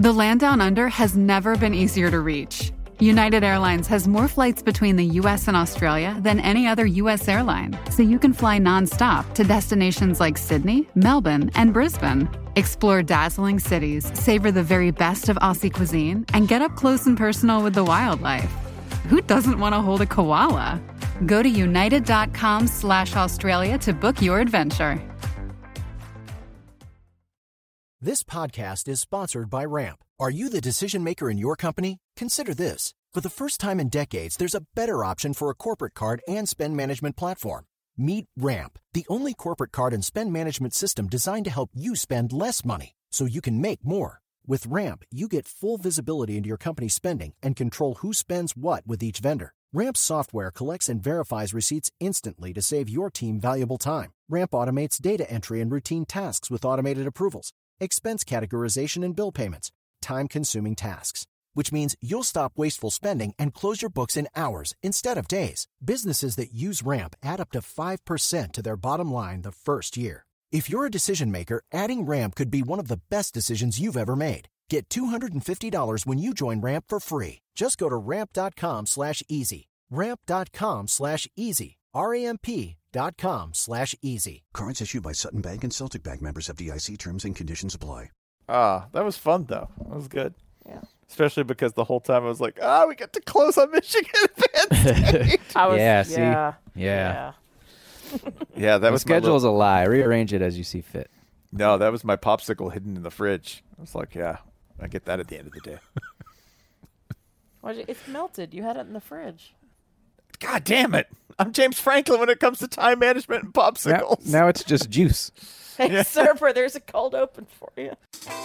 The land down under has never been easier to reach. United Airlines has more flights between the U.S. and Australia than any other U.S. airline, so you can fly nonstop to destinations like Sydney, Melbourne, and Brisbane. Explore dazzling cities, savor the very best of Aussie cuisine, and get up close and personal with the wildlife. Who doesn't want to hold a koala? Go to united.com/Australia to book your adventure. This podcast is sponsored by Ramp. Are you the decision maker in your company? Consider this. For the first time in decades, there's a better option for a corporate card and spend management platform. Meet Ramp, the only corporate card and spend management system designed to help you spend less money so you can make more. With Ramp, you get full visibility into your company's spending and control who spends what with each vendor. Ramp's software collects and verifies receipts instantly to save your team valuable time. Ramp automates data entry and routine tasks with automated approvals, expense categorization and bill payments, time-consuming tasks. Which means you'll stop wasteful spending and close your books in hours instead of days. Businesses that use Ramp add up to 5% to their bottom line the first year. If you're a decision maker, adding Ramp could be one of the best decisions you've ever made. Get $250 when you join Ramp for free. Just go to ramp.com/easy. Ramp.com/easy. RAMP.com/easy. Cards issued by Sutton Bank and Celtic Bank, members of FDIC. Terms and conditions apply. That was fun, though. That was good. Yeah. Especially because the whole time I was like, we get to close on Michigan Penn State. Yeah. Yeah, that was schedule is a lie. Rearrange it as you see fit. No, that was my popsicle hidden in the fridge. I was like, I get that at the end of the day. It's melted. You had it in the fridge. God damn it. I'm James Franklin when it comes to time management and popsicles. Now it's just juice. Hey, server, there's a cold open for you.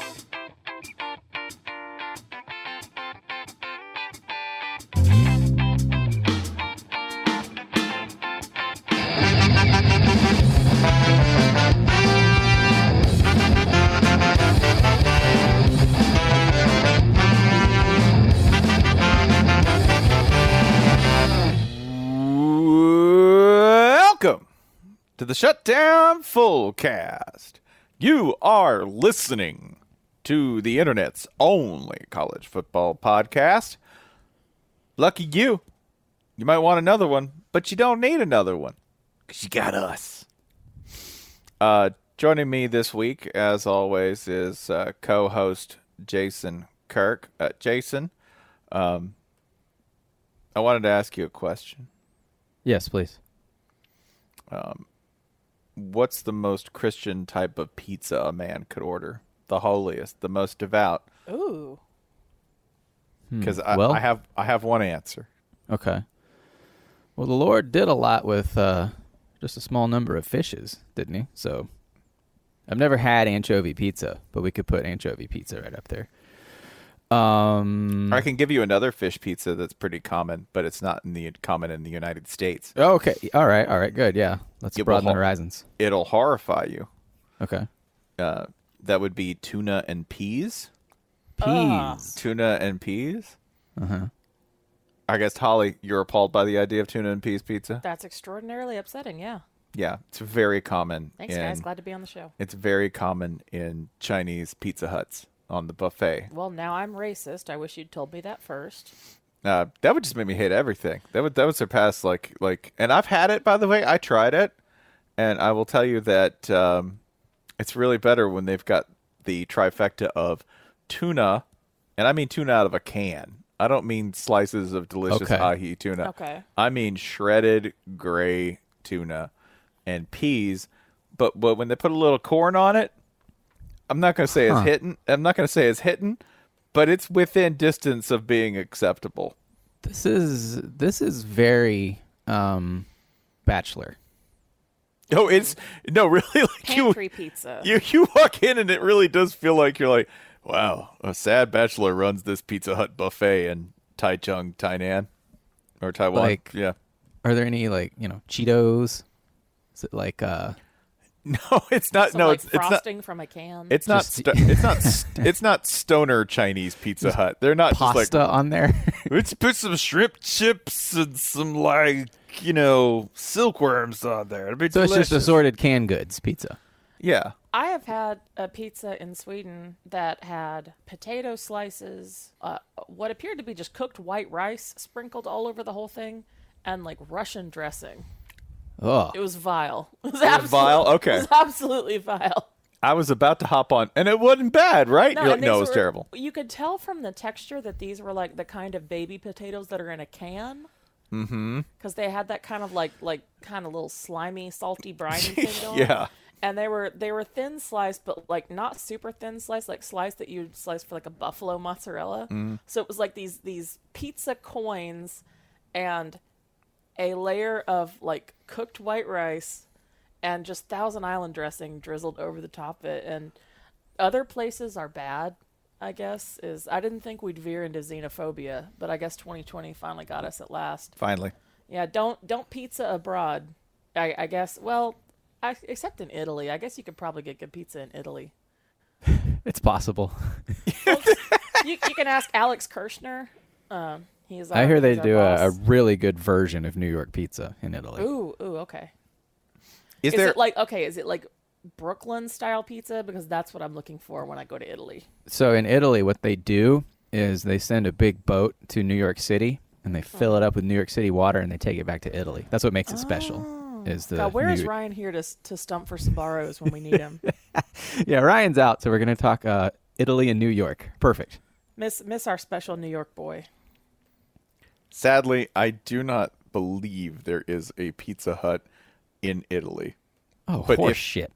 Welcome to the Shutdown Fullcast. You are listening to the internet's only college football podcast. Lucky you. You might want another one, but you don't need another one because you got us. Joining me this week, as always, is co-host Jason Kirk. Jason, I wanted to ask you a question. Yes, please. What's the most Christian type of pizza a man could order? The holiest, the most devout. Ooh. Because I have one answer. Okay. Well, the Lord did a lot with just a small number of fishes, didn't he? So I've never had anchovy pizza, but we could put anchovy pizza right up there. I can give you another fish pizza that's pretty common, but it's not common in the United States. Oh, okay. All right. Good. Yeah. Let's broaden the horizons. It'll horrify you. Okay. That would be tuna and peas. Tuna and peas? Uh-huh. I guess, Holly, you're appalled by the idea of tuna and peas pizza? That's extraordinarily upsetting, yeah. Yeah, it's very common. Thanks, guys. Glad to be on the show. It's very common in Chinese Pizza Huts on the buffet. Well, now I'm racist. I wish you'd told me that first. That would just make me hate everything. That would surpass like, and I've had it, by the way. I tried it, and I will tell you that it's really better when they've got the trifecta of tuna, and I mean tuna out of a can. I don't mean slices of delicious ahi tuna. Okay. I mean shredded gray tuna and peas, but when they put a little corn on it, I'm not going to say it's hitting. I'm not going to say it's hitting, but it's within distance of being acceptable. This is very bachelor. Oh, it's really like pantry pizza. You walk in and it really does feel like you're like, wow, a sad bachelor runs this Pizza Hut buffet in Taichung, Tainan, or Taiwan. Like, yeah. Are there any Cheetos? Is it like No, it's not. So no, like it's frosting not from a can. It's not. It's not stoner Chinese Pizza Hut. They're not pasta just like on there. Let's put some shrimp chips and some silkworms on there. It'd be so delicious. it's just assorted canned goods pizza. Yeah. I have had a pizza in Sweden that had potato slices, what appeared to be just cooked white rice sprinkled all over the whole thing, and like Russian dressing. Oh, It was vile. It was, vile? Okay. It was absolutely vile. I was about to hop on, and it wasn't bad, right? You're like, and no, it these was were- terrible. You could tell from the texture that these were like the kind of baby potatoes that are in a can. Mm-hmm. Because they had that kind of like kind of little slimy, salty, briny thing going. Yeah. And they were thin sliced, but like not super thin sliced, like sliced that you'd slice for like a buffalo mozzarella. So it was like these pizza coins and a layer of like cooked white rice and just Thousand Island dressing drizzled over the top of it. And other places are bad, I guess. I didn't think we'd veer into xenophobia, but I guess 2020 finally got us at last. Finally. Yeah, don't pizza abroad. I guess. Well, except in Italy. I guess you could probably get good pizza in Italy. it's possible. You can ask Alex Kirshner. He's. I hear they he's our do a boss. really good version of New York pizza in Italy. Ooh, okay. Is Is there it like Brooklyn style pizza? Because that's what I'm looking for when I go to Italy. So in Italy, what they do is they send a big boat to New York City, and they fill it up with New York City water, and they take it back to Italy. That's what makes it special. Is the God, where is New- Ryan here to stump for Sbarros when we need him? Yeah, Ryan's out, so we're going to talk Italy and New York. Perfect. Miss our special New York boy. Sadly, I do not believe there is a Pizza Hut in Italy. Oh, But horse if- shit.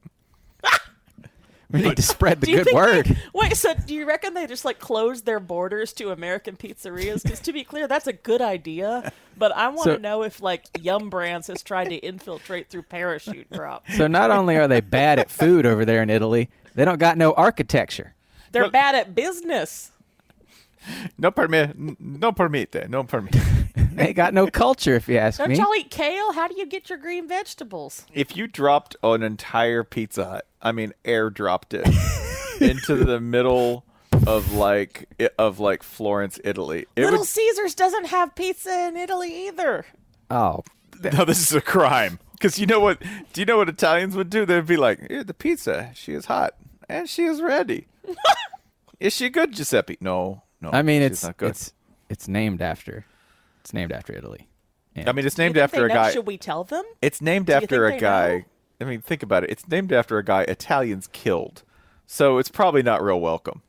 We need to spread the Do you good think word. Wait, so do you reckon they just like closed their borders to American pizzerias? Because to be clear, that's a good idea. But I want to So- know if like Yum Brands has tried to infiltrate through parachute drop. So not only are they bad at food over there in Italy, they don't got no architecture. They're bad at business. No permit. No permite. No permit. They got no culture, if you ask Don't me. y'all eat kale? How do you get your green vegetables? If you dropped an entire Pizza Hut, I mean, airdropped it into the middle of like Florence, Italy, it Little would. Caesars doesn't have pizza in Italy either. Oh, No, this is a crime. Because you know what? Do you know what Italians would do? They'd be like, "Here, the pizza. She is hot and she is ready. Is she good, Giuseppe? No. I mean, she's it's not good. it's named after Italy. And I mean, it's You named think after they a know? guy. Should we tell them? It's named you after think a they guy. know? I mean, think about it. It's named after a guy Italians killed. So it's probably not real welcome.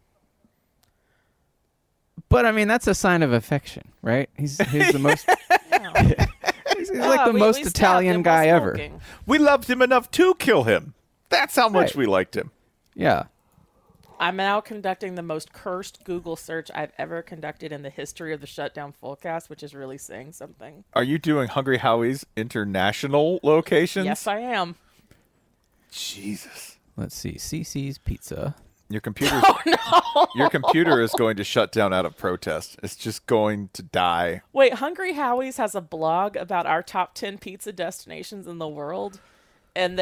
But I mean, that's a sign of affection, right? He's the most he's like the We most stabbed Italian him while guy ever. smoking. We loved him enough to kill him. That's how much Right. we liked him. Yeah. I'm now conducting the most cursed Google search I've ever conducted in the history of the Shutdown Fullcast, which is really saying something. Are you doing Hungry Howie's international locations? Yes, I am. Jesus. Let's see. CC's Pizza. Your computer's Your computer is going to shut down out of protest. It's just going to die. Wait, Hungry Howie's has a blog about our top 10 pizza destinations in the world, and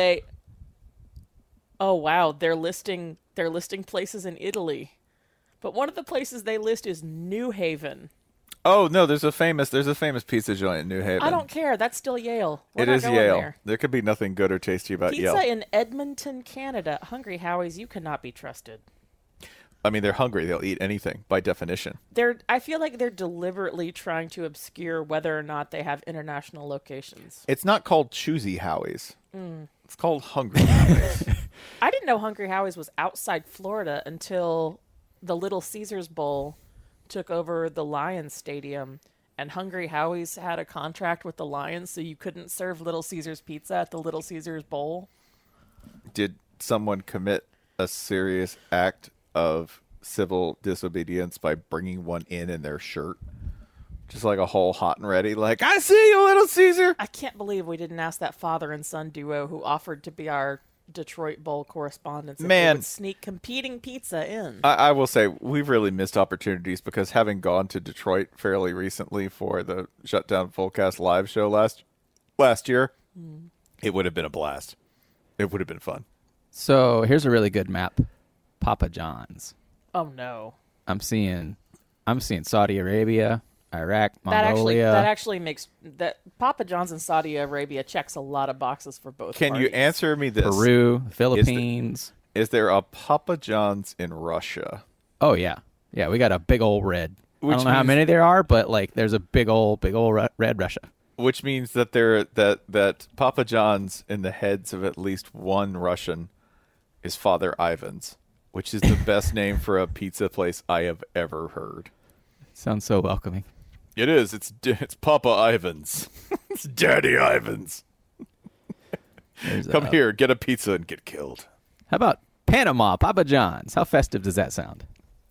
oh wow, they're listing places in Italy. But one of the places they list is New Haven. Oh no, there's a famous pizza joint in New Haven. I don't care. That's still Yale. We're It not is going Yale. there. There could be nothing good or tasty about Pizza Yale. in Edmonton, Canada. Hungry Howie's, you cannot be trusted. I mean, they're hungry. They'll eat anything by definition. I feel like they're deliberately trying to obscure whether or not they have international locations. It's not called Choosy Howie's. It's called Hungry Howie's. I didn't know Hungry Howie's was outside Florida until the Little Caesars Bowl took over the Lions Stadium, and Hungry Howie's had a contract with the Lions, so you couldn't serve Little Caesars pizza at the Little Caesars Bowl. Did someone commit a serious act of civil disobedience by bringing one in their shirt? Just like a whole hot and ready, like, I see you, Little Caesar. I can't believe we didn't ask that father and son duo who offered to be our Detroit Bowl correspondents if they Man. would sneak competing pizza in. I will say we've really missed opportunities because having gone to Detroit fairly recently for the Shutdown Fullcast live show last year, it would have been a blast. It would have been fun. So here's a really good map. Papa John's. Oh no. I'm seeing Saudi Arabia, Iraq, Mongolia. That actually makes that Papa John's in Saudi Arabia checks a lot of boxes for both Can you parties. answer me this? Peru, Philippines. Is there a Papa John's in Russia? Oh yeah, yeah. We got a big old red. I Which don't know how means- many there are, but like there's a big old red Russia. Which means that that Papa John's in the heads of at least one Russian is Father Ivan's, which is the best name for a pizza place I have ever heard. Sounds so welcoming. It is. It's Papa Ivan's. It's Daddy Ivan's. There's, Come here, get a pizza and get killed. How about Panama Papa John's? How festive does that sound?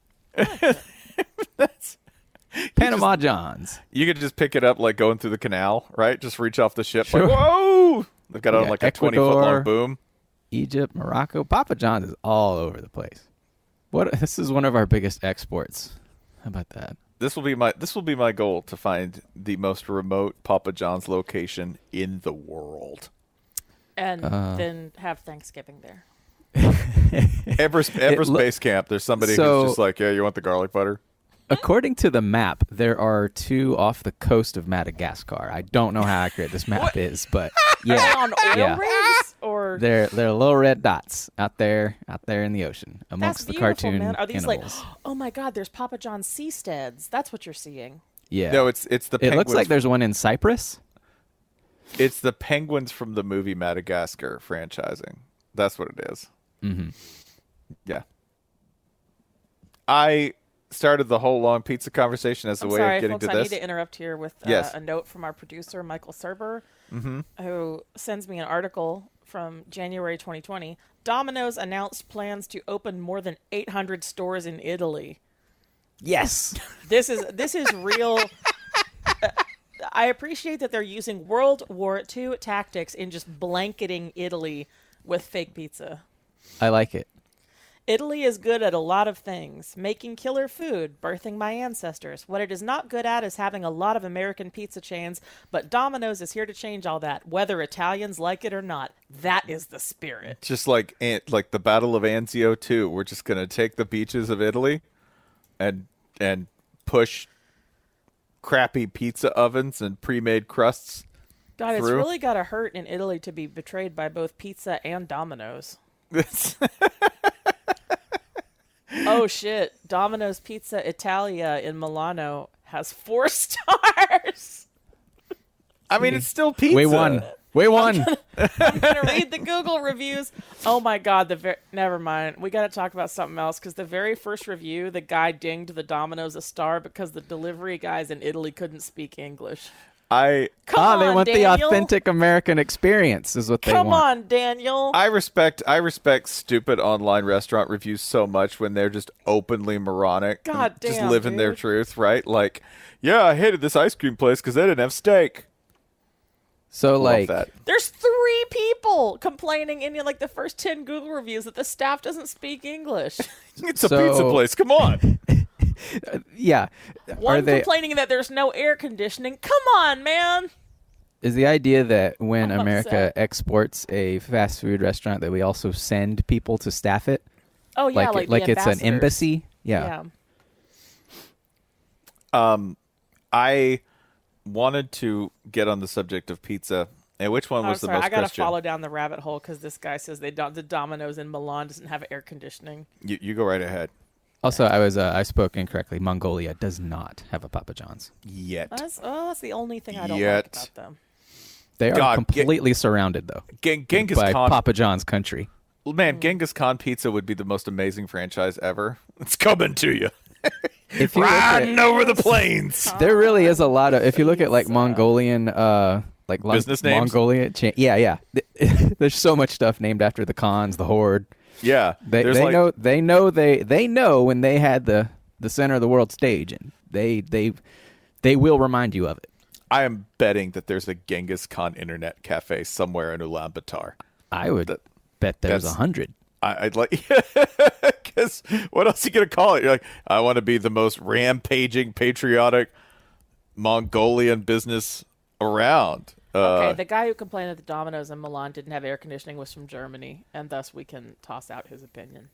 Panama John's. You could just pick it up like going through the canal, right? Just reach off the ship. Sure. Like, whoa! They've got it on Yeah, like a Ecuador. 20-foot-long boom. Egypt, Morocco. Papa John's is all over the place. This is one of our biggest exports. How about that? This will be my goal, to find the most remote Papa John's location in the world. And then have Thanksgiving there. Everest Base Camp. There's somebody So- who's just like, yeah, you want the garlic butter? According to the map, there are 2 off the coast of Madagascar. I don't know how accurate this map is, but Are they yeah, on oil yeah. rigs or They're little red dots out there in the ocean that's amongst the beautiful, cartoon man. Are these animals. like, oh my God, there's Papa John's seasteads. That's what you're seeing. Yeah, No, it's the it penguins. looks like there's one in Cyprus. It's the penguins from the movie Madagascar franchising. That's what it is. Mm-hmm. Yeah. I started the whole long pizza conversation as a I'm way sorry, of getting folks. to I this. need to interrupt here with Yes. a note from our producer, Michael Serber, who sends me an article from January 2020. Domino's announced plans to open more than 800 stores in Italy. Yes. This is real. I appreciate that they're using World War II tactics in just blanketing Italy with fake pizza. I like it. Italy is good at a lot of things. Making killer food, birthing my ancestors. What it is not good at is having a lot of American pizza chains, but Domino's is here to change all that, whether Italians like it or not. That is the spirit. Just like the Battle of Anzio 2, we're just going to take the beaches of Italy and push crappy pizza ovens and pre-made crusts. God, it's through. really got to hurt in Italy to be betrayed by both pizza and Domino's. Oh shit, Domino's Pizza Italia in Milano has 4 stars. I mean, it's still pizza. We won. I'm gonna read the Google reviews. Oh my God, never mind. We got to talk about something else because the very first review, the guy dinged the Domino's a star because the delivery guys in Italy couldn't speak English. I Come They on, want Daniel. the authentic American experience is what they Come want. on, Daniel. I respect stupid online restaurant reviews so much when they're just openly moronic. and God just damn, living their dude. truth, right? Like, yeah, I hated this ice cream place because they didn't have steak. So Love like that. There's 3 people complaining in like the first 10 Google reviews that the staff doesn't speak English. It's a So- pizza place. Come on. yeah. One complaining that there's no air conditioning. Come on, man. Is the idea that when I'm America upset. exports a fast food restaurant that we also send people to staff it? Oh yeah, like the it's an ambassadors. embassy? Yeah. I wanted to get on the subject of pizza. And which one I'm was the sorry, most I gotta Christian? follow down the rabbit hole because this guy says the Domino's in Milan doesn't have air conditioning. You go right ahead. Also, I spoke incorrectly. Mongolia does not have a Papa John's. Yet. That's the only thing I don't like Yet. about them. They are God, completely surrounded though Genghis by Khan. Papa John's country. Man, Genghis Khan Pizza would be the most amazing franchise ever. It's coming to you. If you look at, Riding over the plains. there really is a lot of. If you look at like Mongolian, Business names? Mongolia, yeah. There's so much stuff named after the Khans, the Horde. Yeah. They there's like, know when they had the center of the world stage, and they will remind you of it. I am betting that there's a Genghis Khan internet cafe somewhere in Ulaanbaatar. I would bet there's that's- 100. I'd like, because what else are you going to call it? You're like, I want to be the most rampaging, patriotic Mongolian business around. Okay, the guy who complained that the Domino's in Milan didn't have air conditioning was from Germany, and thus we can toss out his opinion.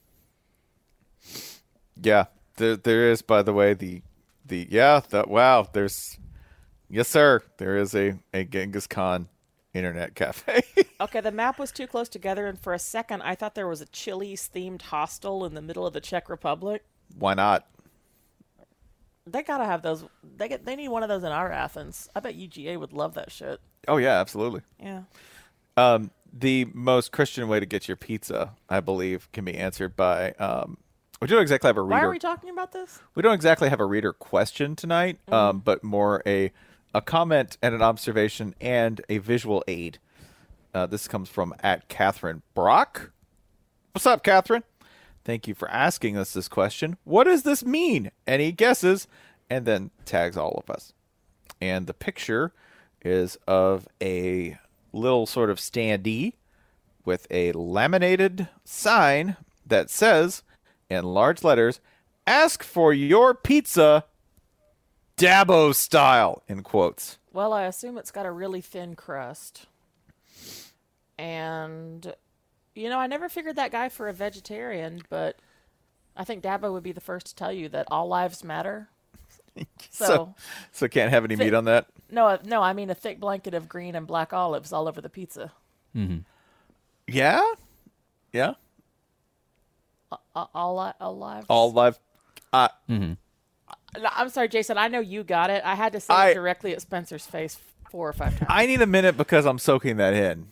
Yeah, there is, by the way, there's, yes, sir, there is a Genghis Khan internet cafe. Okay, the map was too close together, and for a second, I thought there was a Chili's-themed hostel in the middle of the Czech Republic. Why not? They gotta have those. They need one of those in our Athens. I bet UGA would love that shit. Oh, yeah, absolutely. Yeah. The most Christian way to get your pizza, I believe, can be answered by we don't exactly have a reader. Why are we talking about this? We don't exactly have a reader question tonight, but more a comment and an observation and a visual aid. This comes from @Catherine Brock. What's up, Catherine? Thank you for asking us this question. What does this mean? Any guesses? And then tags all of us. And the picture is of a little sort of standee with a laminated sign that says, in large letters, "Ask for your pizza Dabo style," in quotes. Well, I assume it's got a really thin crust. And, I never figured that guy for a vegetarian, but I think Dabo would be the first to tell you that all lives matter. So can't have any meat on that? No, I mean a thick blanket of green and black olives all over the pizza. Mm-hmm. Yeah? Yeah? All lives? All live. Mm-hmm. No, I'm sorry, Jason. I know you got it. I had to say it directly at Spencer's face 4 or 5 times. I need a minute because I'm soaking that in.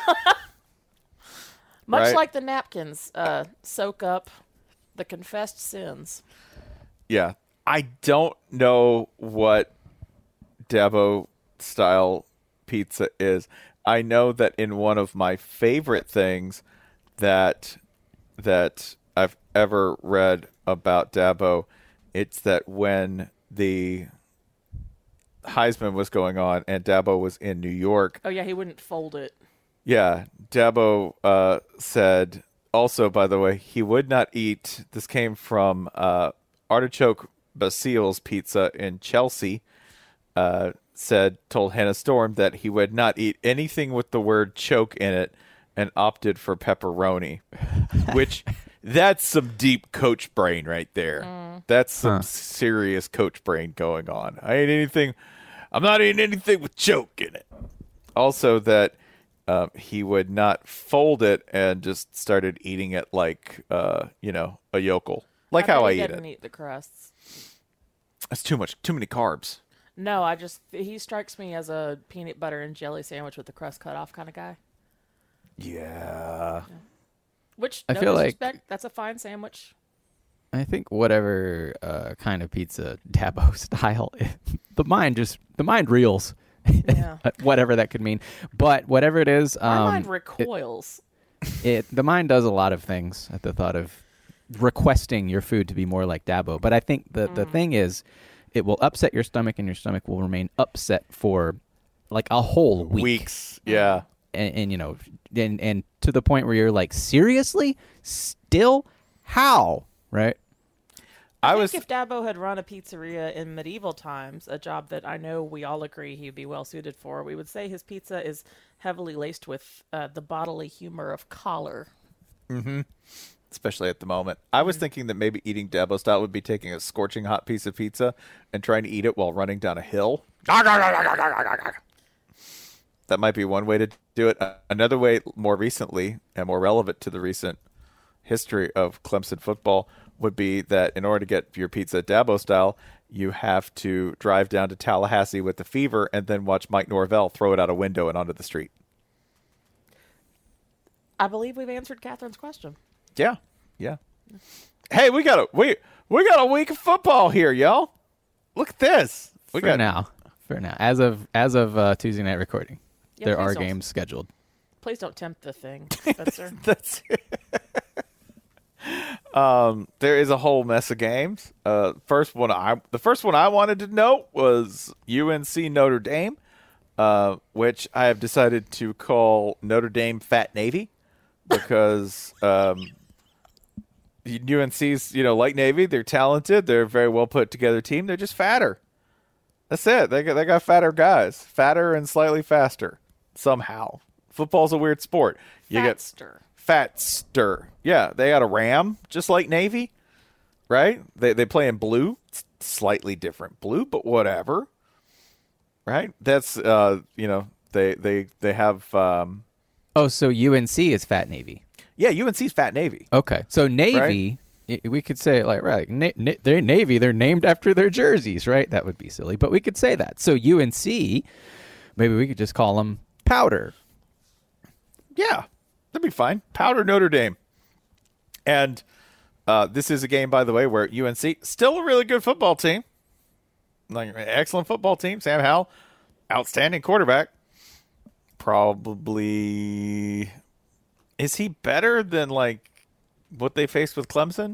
Much right? like the napkins soak up the confessed sins. Yeah. I don't know what Dabo style pizza is. I know that in one of my favorite things that I've ever read about Dabo, it's that when the Heisman was going on and Dabo was in New York. Oh, yeah, he wouldn't fold it. Yeah, Dabo said also, by the way, he would not eat. This came from Artichoke Basile's Pizza in Chelsea. Told Hannah Storm that he would not eat anything with the word choke in it and opted for pepperoni, which that's some deep coach brain right there. That's some serious coach brain going on. I'm not eating anything with choke in it. Also that he would not fold it and just started eating it like, a yokel. Like how I eat it. He didn't eat the crusts. That's too many carbs. No, he strikes me as a peanut butter and jelly sandwich with the crust cut off kind of guy. Yeah. Which, I no feel disrespect, like that's a fine sandwich. I think whatever kind of pizza Dabo style, the mind reels. Yeah. Whatever that could mean. But whatever it is, My mind recoils. The mind does a lot of things at the thought of requesting your food to be more like Dabo. But I think the thing is, it will upset your stomach, and your stomach will remain upset for like a whole week. Weeks, yeah. And and to the point where you're like, seriously? Still? How? Right? I think if Dabo had run a pizzeria in medieval times, a job that I know we all agree he'd be well suited for, we would say his pizza is heavily laced with the bodily humor of collar. Mm-hmm. Especially at the moment. I was thinking that maybe eating Dabo style would be taking a scorching hot piece of pizza and trying to eat it while running down a hill. That might be one way to do it. Another way, more recently and more relevant to the recent history of Clemson football, would be that in order to get your pizza Dabo style, you have to drive down to Tallahassee with the fever and then watch Mike Norvell throw it out a window and onto the street. I believe we've answered Catherine's question. Yeah. Hey, we got a week of football here, y'all. Look at this. For now, as of Tuesday night recording, there are games scheduled. Please don't tempt the thing, Spencer. That's it. There is a whole mess of games. The first one I wanted to note was UNC Notre Dame, which I have decided to call Notre Dame Fat Navy because UNC's, like Navy, they're talented. They're a very well put together team. They're just fatter. That's it. They got fatter guys, fatter and slightly faster somehow. Football's a weird sport. Fatster. Yeah, they got a ram, just like Navy, right? They play in blue, it's slightly different blue, but whatever, right? That's They have. Oh, so UNC is Fat Navy. Yeah, UNC's Fat Navy. Okay, so Navy, we could say they're Navy. They're named after their jerseys, right? That would be silly, but we could say that. So UNC, maybe we could just call them Powder. Yeah, that'd be fine. Powder Notre Dame. And this is a game, by the way, where UNC still a really good football team, like excellent football team. Sam Howell, outstanding quarterback. Probably, is he better than like what they faced with Clemson?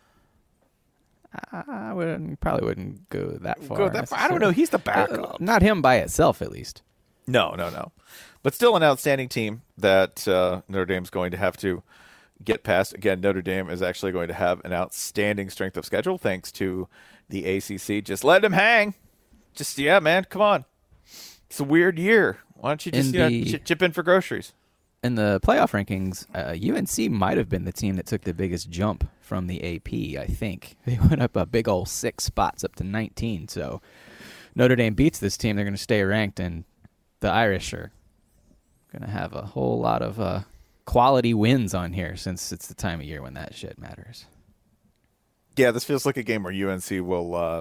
I probably wouldn't go that far. I don't know. He's the backup. Not him by itself, at least. No. But still an outstanding team that Notre Dame's going to have to get past. Again, Notre Dame is actually going to have an outstanding strength of schedule thanks to the ACC. Just let them hang. Yeah, man, come on. It's a weird year. Why don't you just chip in for groceries? In the playoff rankings, UNC might have been the team that took the biggest jump from the AP, I think. They went up a big old 6 spots up to 19. So Notre Dame beats this team. They're going to stay ranked, and the Irish are going to have a whole lot of quality wins on here since it's the time of year when that shit matters. Yeah, this feels like a game where UNC will,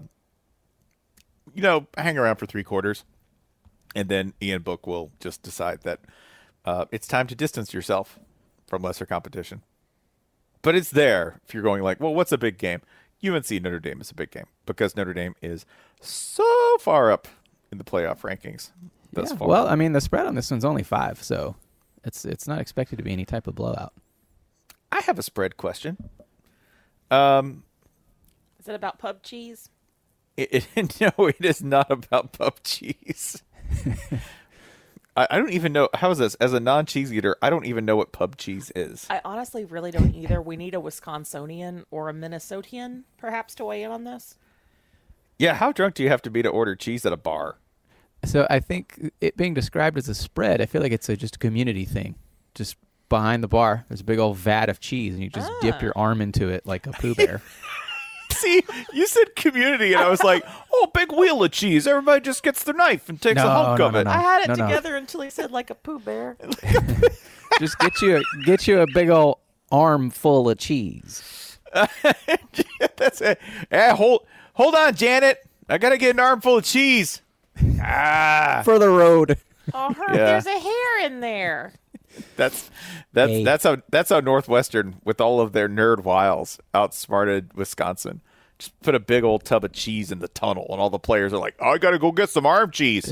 hang around for 3 quarters. And then Ian Book will just decide that it's time to distance yourself from lesser competition. But it's there if you're going like, well, what's a big game? UNC Notre Dame is a big game because Notre Dame is so far up in the playoff rankings thus far. Well, I mean, the spread on this one's only 5, so it's not expected to be any type of blowout. I have a spread question. Is it about pub cheese? No, it is not about pub cheese. I don't even know. How is this? As a non-cheese eater, I don't even know what pub cheese is. I honestly really don't either. We need a Wisconsinian or a Minnesotian, perhaps, to weigh in on this. Yeah, how drunk do you have to be to order cheese at a bar? So I think it being described as a spread, I feel like it's just a community thing. Just behind the bar, there's a big old vat of cheese, and you just dip your arm into it like a Pooh Bear. See, you said community, and I was like, oh, big wheel of cheese. Everybody just gets their knife and takes a hunk of it. I had it together until he said like a Pooh Bear. Just get you a big old arm full of cheese. That's it. Hold on, Janet. I got to get an armful of cheese. For the road. Oh, there's a hair in there. That's how Northwestern, with all of their nerd wiles, outsmarted Wisconsin. Just put a big old tub of cheese in the tunnel, and all the players are like, "Oh, I gotta go get some arm cheese.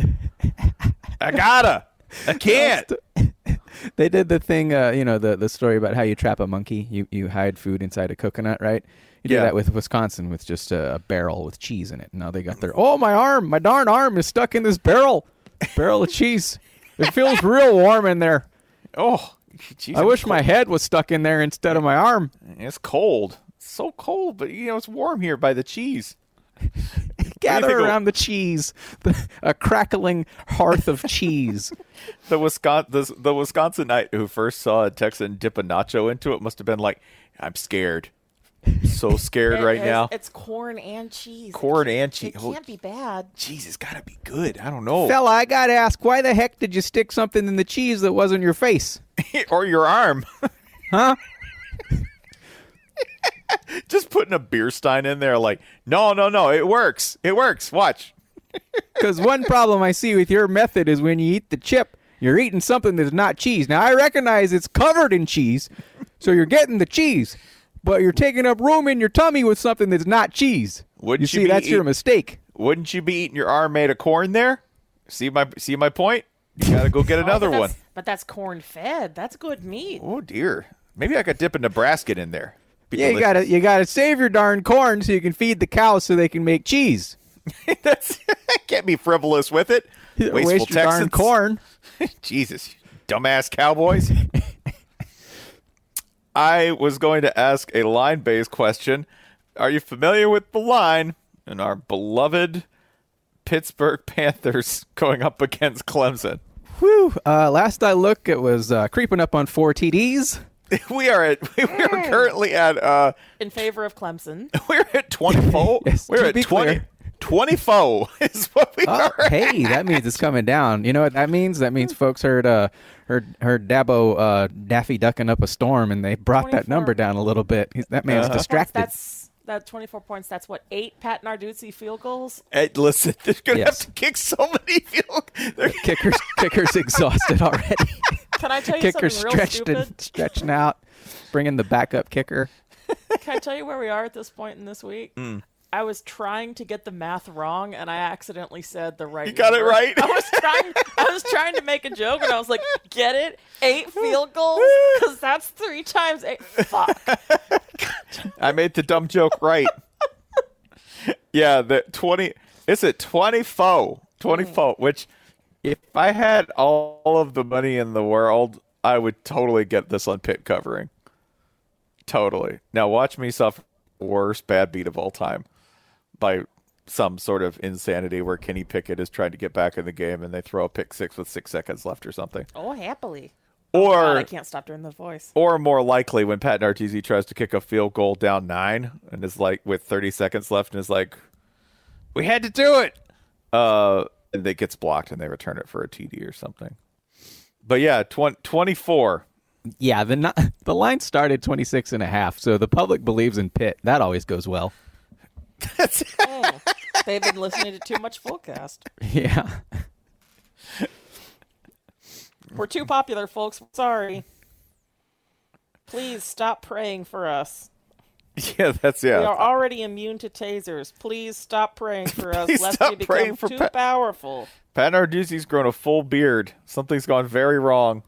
I can't." They did the thing, the story about how you trap a monkey. You hide food inside a coconut, right? You do that with Wisconsin with just a barrel with cheese in it. Now they got my darn arm is stuck in this barrel of cheese. It feels real warm in there. Oh, geez, I wish my head was stuck in there instead of my arm. It's cold. It's so cold, but it's warm here by the cheese. Gather around the cheese, a crackling hearth of cheese. The Wisconsinite who first saw a Texan dip a nacho into it must have been like, I'm scared. So scared now. It's corn and cheese. It can't be bad. Cheese has got to be good. I don't know. Fella, I got to ask, why the heck did you stick something in the cheese that wasn't your face? Or your arm. Huh? Just putting a beer stein in there like, no, it works. It works. Watch. Because one problem I see with your method is when you eat the chip, you're eating something that's not cheese. Now, I recognize it's covered in cheese, so you're getting the cheese. But you're taking up room in your tummy with something that's not cheese. That's your mistake. Wouldn't you be eating your arm made of corn there? See my point? You got to go get another one. But that's corn fed. That's good meat. Oh, dear. Maybe I could dip a Nebraskan in there. Yeah, you gotta save your darn corn so you can feed the cows so they can make cheese. I can't be frivolous with it. Wasteful Waste your darn Texans. corn. Jesus, dumbass Cowboys. I was going to ask a line-based question. Are you familiar with the line in our beloved Pittsburgh Panthers going up against Clemson? Whew. Last I looked, it was creeping up on 4 TDs. We are currently at in favor of Clemson. We're at 24. Yes, we're at 20. 24 is what we are. Hey, that means it's coming down. You know what that means? That means folks heard Dabo Daffy ducking up a storm, and they brought that 24. number down a little bit. That man's distracted. That 24 points. That's what 8 Pat Narduzzi field goals. Hey, listen, they're gonna Yes. have to kick so many field. Kicker's exhausted already. Can I tell you Kicker's something real stupid? stretching out, bringing the backup kicker. Can I tell you where we are at this point in this week? I was trying to get the math wrong, and I accidentally said the right. You got it number. right. I was trying to make a joke, and I was like, "Get it? 8 field goals? Because that's 3 times 8. Fuck." I made the dumb joke right. Yeah, the 20. Is it 24? 24. Which, if I had all of the money in the world, I would totally get this on Pitt covering. Totally. Now watch me suffer the worst bad beat of all time by some sort of insanity where Kenny Pickett is trying to get back in the game and they throw a pick 6 with 6 seconds left or something. Oh, happily. Or God, I can't stop doing the voice. Or more likely when Pat Narduzzi tries to kick a field goal down 9 and is like with 30 seconds left and is like, we had to do it. And it gets blocked and they return it for a TD or something. But yeah, 24. Yeah, the line started 26.5, so the public believes in Pitt. That always goes well. That's They've been listening to too much Fullcast. Yeah. We're too popular, folks. Sorry. Please stop praying for us. Yeah, We are already immune to tasers. Please stop praying for us, Please lest stop we become praying for too Pat- powerful. Pat Narduzzi's grown a full beard. Something's gone very wrong.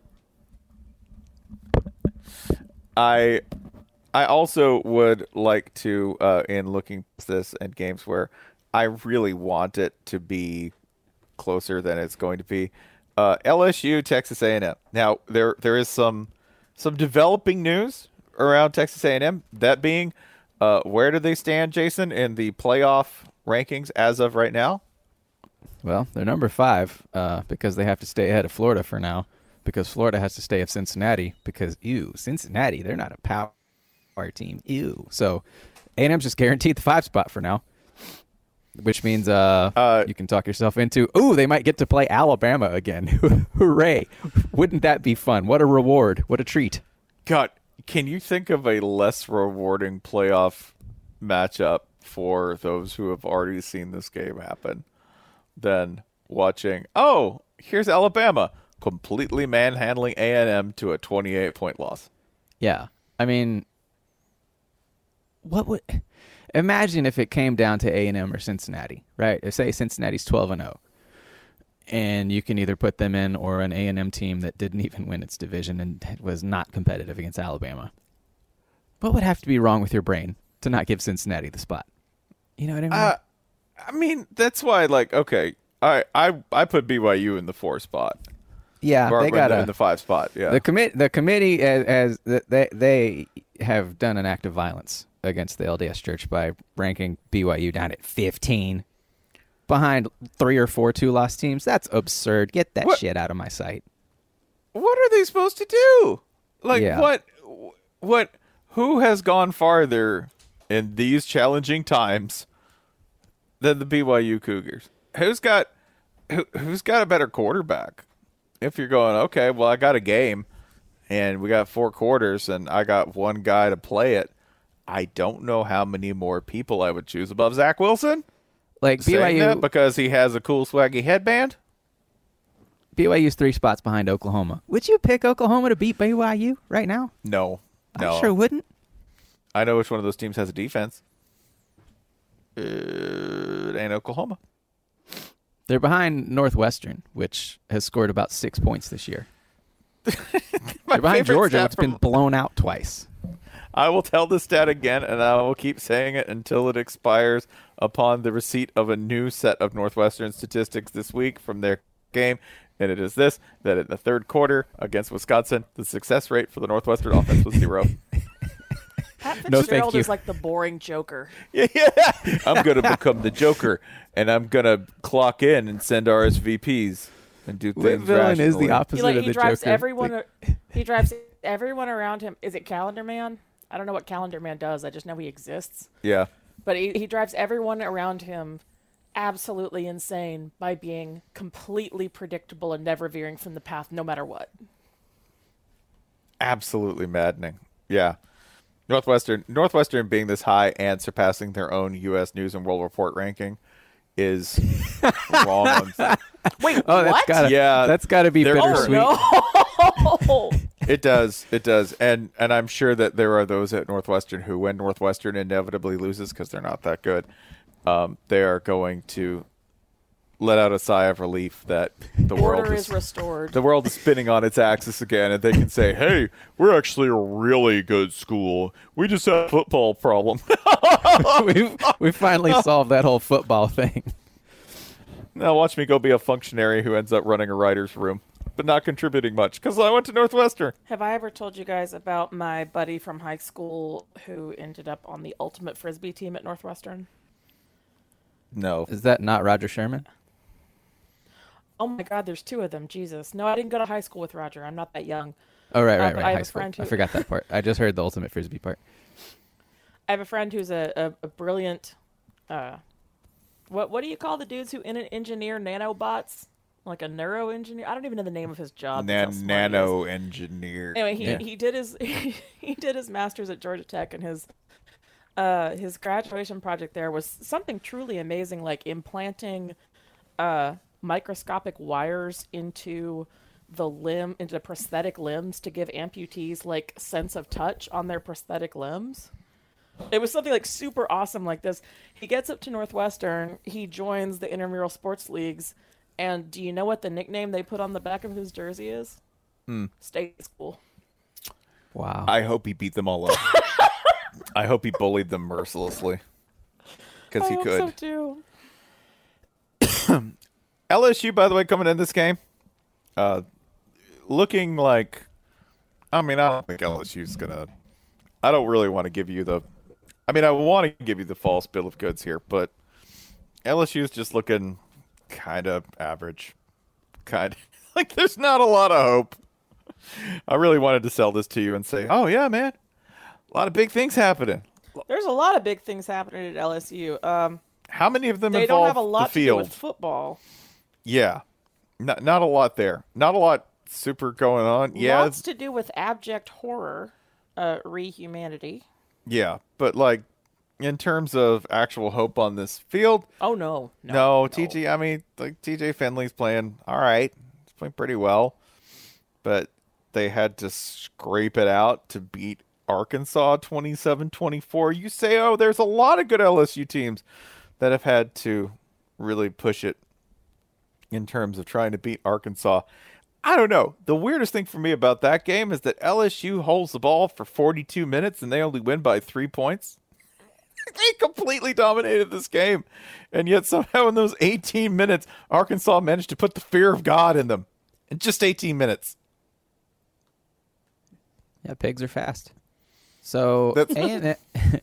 I also would like to, in looking at this and games where I really want it to be closer than it's going to be, LSU, Texas A&M. Now there is some developing news around Texas A&M. That being, where do they stand, Jason, in the playoff rankings as of right now? Well, they're number 5 because they have to stay ahead of Florida for now. Because Florida has to stay of Cincinnati because, Cincinnati, they're not a power team. So A&M's just guaranteed the 5 spot for now, which means you can talk yourself into, they might get to play Alabama again. Hooray. Wouldn't that be fun? What a reward. What a treat. God, can you think of a less rewarding playoff matchup for those who have already seen this game happen than watching, here's Alabama completely manhandling A&M to a 28-point loss? Yeah. I mean, imagine if it came down to A&M or Cincinnati, right? Say Cincinnati's 12-0, and you can either put them in or an A&M team that didn't even win its division and was not competitive against Alabama. What would have to be wrong with your brain to not give Cincinnati the spot? You know what I mean? I mean, that's why, I put BYU in the 4 spot. Yeah, Or they got in the 5 spot. Yeah, the committee they have done an act of violence against the LDS Church by ranking BYU down at 15 behind 3 or 4 2-loss teams. That's absurd. Get that shit out of my sight. What are they supposed to do? Yeah. What? Who has gone farther in these challenging times than the BYU Cougars? Who's got a better quarterback? If you're going, okay, well, I got a game, and we got 4 quarters, and I got one guy to play it, I don't know how many more people I would choose above Zach Wilson. Like Saying BYU, that because he has a cool swaggy headband. BYU's 3 spots behind Oklahoma. Would you pick Oklahoma to beat BYU right now? No. I sure wouldn't. I know which one of those teams has a defense. It ain't Oklahoma. They're behind Northwestern, which has scored about 6 points this year. They're behind Georgia, which has been blown out twice. I will tell this stat again, and I will keep saying it until it expires upon the receipt of a new set of Northwestern statistics this week from their game. And it is this, that in the 3rd quarter against Wisconsin, the success rate for the Northwestern offense was 0. Pat No, Fitzgerald thank you. is like the boring Joker. Yeah. I'm going to become the Joker, and I'm going to clock in and send RSVPs and do What things villain is the rationally. opposite of He the drives Joker? everyone. He drives everyone around him. Is it Calendar Man? I don't know what Calendar Man does. I just know he exists. Yeah. But he drives everyone around him absolutely insane by being completely predictable and never veering from the path no matter what. Absolutely maddening. Yeah. Northwestern being this high and surpassing their own U.S. News and World Report ranking is wrong. Wait, what? That's gotta be bittersweet. Oh, no. It does, and I'm sure that there are those at Northwestern who, when Northwestern inevitably loses because they're not that good, they are going to let out a sigh of relief that the world is restored. The world is spinning on its axis again, and they can say, "Hey, we're actually a really good school. We just have a football problem." we finally solved that whole football thing. Now watch me go be a functionary who ends up running a writer's room, but not contributing much because I went to Northwestern. Have I ever told you guys about my buddy from high school who ended up on the ultimate Frisbee team at Northwestern? No. Is that not Roger Sherman? Oh my God, there's two of them. Jesus. No, I didn't go to high school with Roger. I'm not that young. Oh, right. I have High a school. friend who- I forgot that part. I just heard the ultimate Frisbee part. I have a friend who's a brilliant, what do you call the dudes who engineer nanobots? Like a neuro engineer? I don't even know the name of his job. That's how smart he is. Nano engineer. Anyway, he did his master's at Georgia Tech, and his graduation project there was something truly amazing, like implanting microscopic wires into the prosthetic limbs to give amputees like sense of touch on their prosthetic limbs. It was something like super awesome like this. He gets up to Northwestern, he joins the intramural sports leagues, and do you know what the nickname they put on the back of his jersey is? State school. Wow. I hope he beat them all up. I hope he bullied them mercilessly. Because he could. I hope so too. LSU, by the way, coming in this game, looking like, I don't think LSU's gonna. I don't really want to give you the. I want to give you the false bill of goods here, but LSU's just looking kind of average. Like there's not a lot of hope. I really wanted to sell this to you and say, oh yeah, man, a lot of big things happening. There's a lot of big things happening at LSU. How many of them they involve don't have a lot the to do field? with football. Yeah, not a lot there. Not a lot super going on. Yeah, Lots to do with abject horror, rehumanity. Yeah, but like in terms of actual hope on this field, oh no. TJ. TJ Finley's playing all right. He's playing pretty well, but they had to scrape it out to beat Arkansas 27-24. You say, oh, there's a lot of good LSU teams that have had to really push it in terms of trying to beat Arkansas. I don't know. The weirdest thing for me about that game is that LSU holds the ball for 42 minutes and they only win by 3 points. They completely dominated this game. And yet somehow in those 18 minutes, Arkansas managed to put the fear of God in them. In just 18 minutes. Yeah, pigs are fast. So, A&M,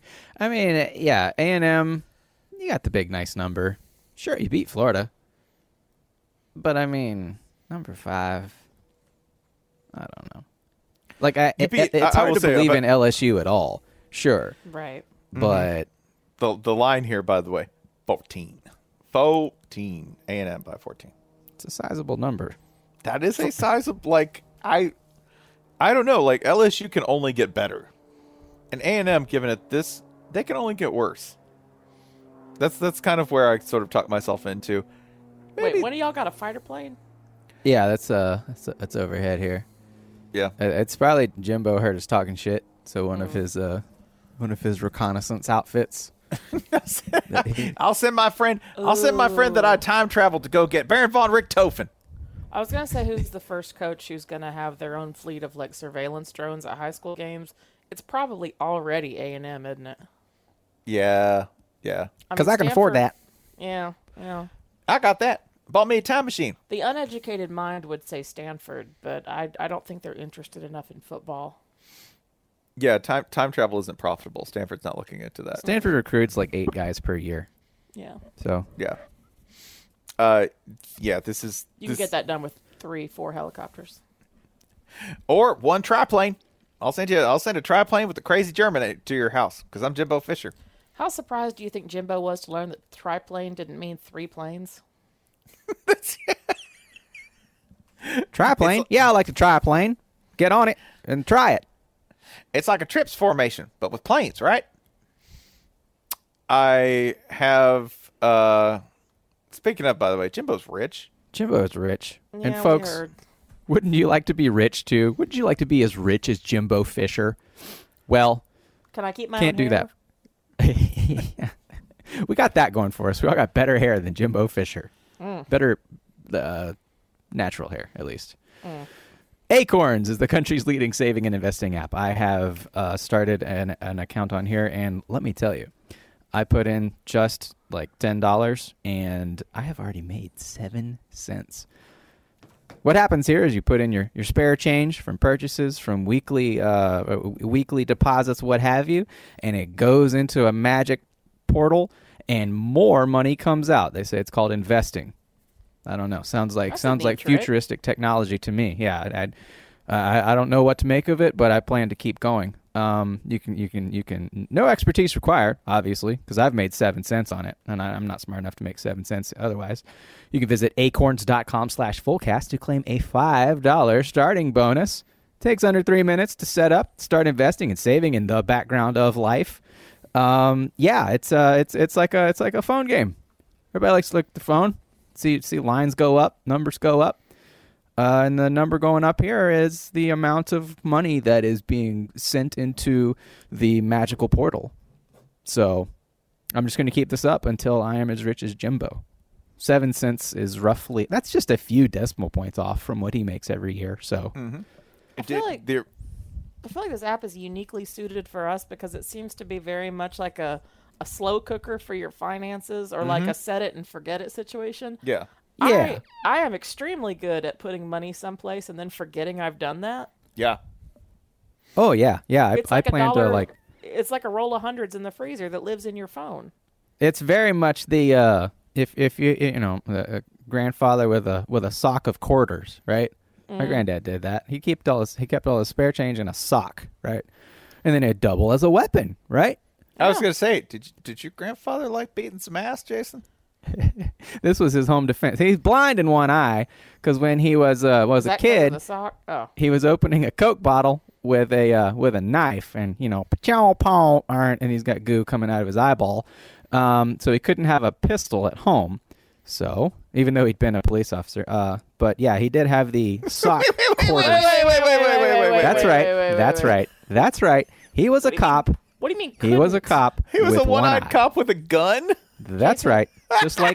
A&M, you got the big, nice number. Sure, you beat Florida. But, number 5, I don't know. Like, it's hard to believe in LSU at all. Sure. Right. But the line here, by the way, 14. 14. A&M by 14. It's a sizable number. That is a sizable, I don't know. Like, LSU can only get better. And A&M, given it this, they can only get worse. That's kind of where I sort of talked myself into. Maybe. Wait, when do y'all got a fighter plane? Yeah, that's overhead here. Yeah, it's probably Jimbo heard us talking shit. So one of his reconnaissance outfits. I'll send my friend. I'll send my friend that I time traveled to go get Baron von Richthofen. I was gonna say, who's the first coach who's gonna have their own fleet of like surveillance drones at high school games? It's probably already A&M, isn't it? Yeah. Because I can afford that. Yeah. I got that. Bought me a time machine. The uneducated mind would say Stanford, but I don't think they're interested enough in football. Yeah, time travel isn't profitable. Stanford's not looking into that. Stanford recruits like 8 guys per year. Yeah. So yeah. This is you can get that done with 3-4 helicopters, or one triplane. I'll send a triplane with the crazy German to your house because I'm Jimbo Fisher. How surprised do you think Jimbo was to learn that triplane didn't mean 3 planes? Triplane? Yeah, I like to try a plane. Get on it and try it. It's like a trips formation, but with planes, right? I have, speaking of, by the way, Jimbo's rich. Jimbo is rich. Yeah, And we folks, heard. wouldn't you like to be rich too? Wouldn't you like to be as rich as Jimbo Fisher? Well, Can I keep my can't own do hair? that. We got that going for us. We all got better hair than Jimbo Fisher. Better natural hair, at least. Acorns is the country's leading saving and investing app. I have started an account on here, and let me tell you, I put in just like $10, and I have already made 7 cents. What happens here is you put in your spare change from purchases, from weekly deposits, what have you, and it goes into a magic portal, and more money comes out. They say it's called investing. I don't know. Sounds like That's a neat trick. futuristic technology to me. Yeah, I don't know what to make of it, but I plan to keep going. You can. No expertise required, obviously, because I've made 7 cents on it, and I'm not smart enough to make 7 cents otherwise. You can visit acorns.com/fullcast to claim a $5 starting bonus. Takes under 3 minutes to set up, start investing and saving in the background of life. Yeah, it's like a phone game. Everybody likes to look at the phone, see lines go up, numbers go up. And the number going up here is the amount of money that is being sent into the magical portal. So I'm just going to keep this up until I am as rich as Jimbo. 7 cents is roughly, that's just a few decimal points off from what he makes every year. So I feel like this app is uniquely suited for us because it seems to be very much like a slow cooker for your finances or like a set it and forget it situation. Yeah. yeah. I am extremely good at putting money someplace and then forgetting I've done that. Yeah. Oh, yeah. Yeah. It's I like plan $1, to like, it's like a roll of hundreds in the freezer that lives in your phone. it's very much the, if a grandfather with a sock of quarters, right? My granddad did that. He kept all his spare change in a sock, right? And then it'd double as a weapon, right? I was going to say, did your grandfather like beating some ass, Jason? This was his home defense. He's blind in one eye because when he was a That 'cause of kid, the sock? Oh. he was opening a Coke bottle with a knife, and pa-chow, paw, and he's got goo coming out of his eyeball. So he couldn't have a pistol at home. So even though he'd been a police officer, but yeah, he did have the sock quarters. Wait. That's right. That's right. He was a cop. What do you mean? He was a couldn't? cop. He was with a one-eyed eye. cop with a gun? That's right. Just like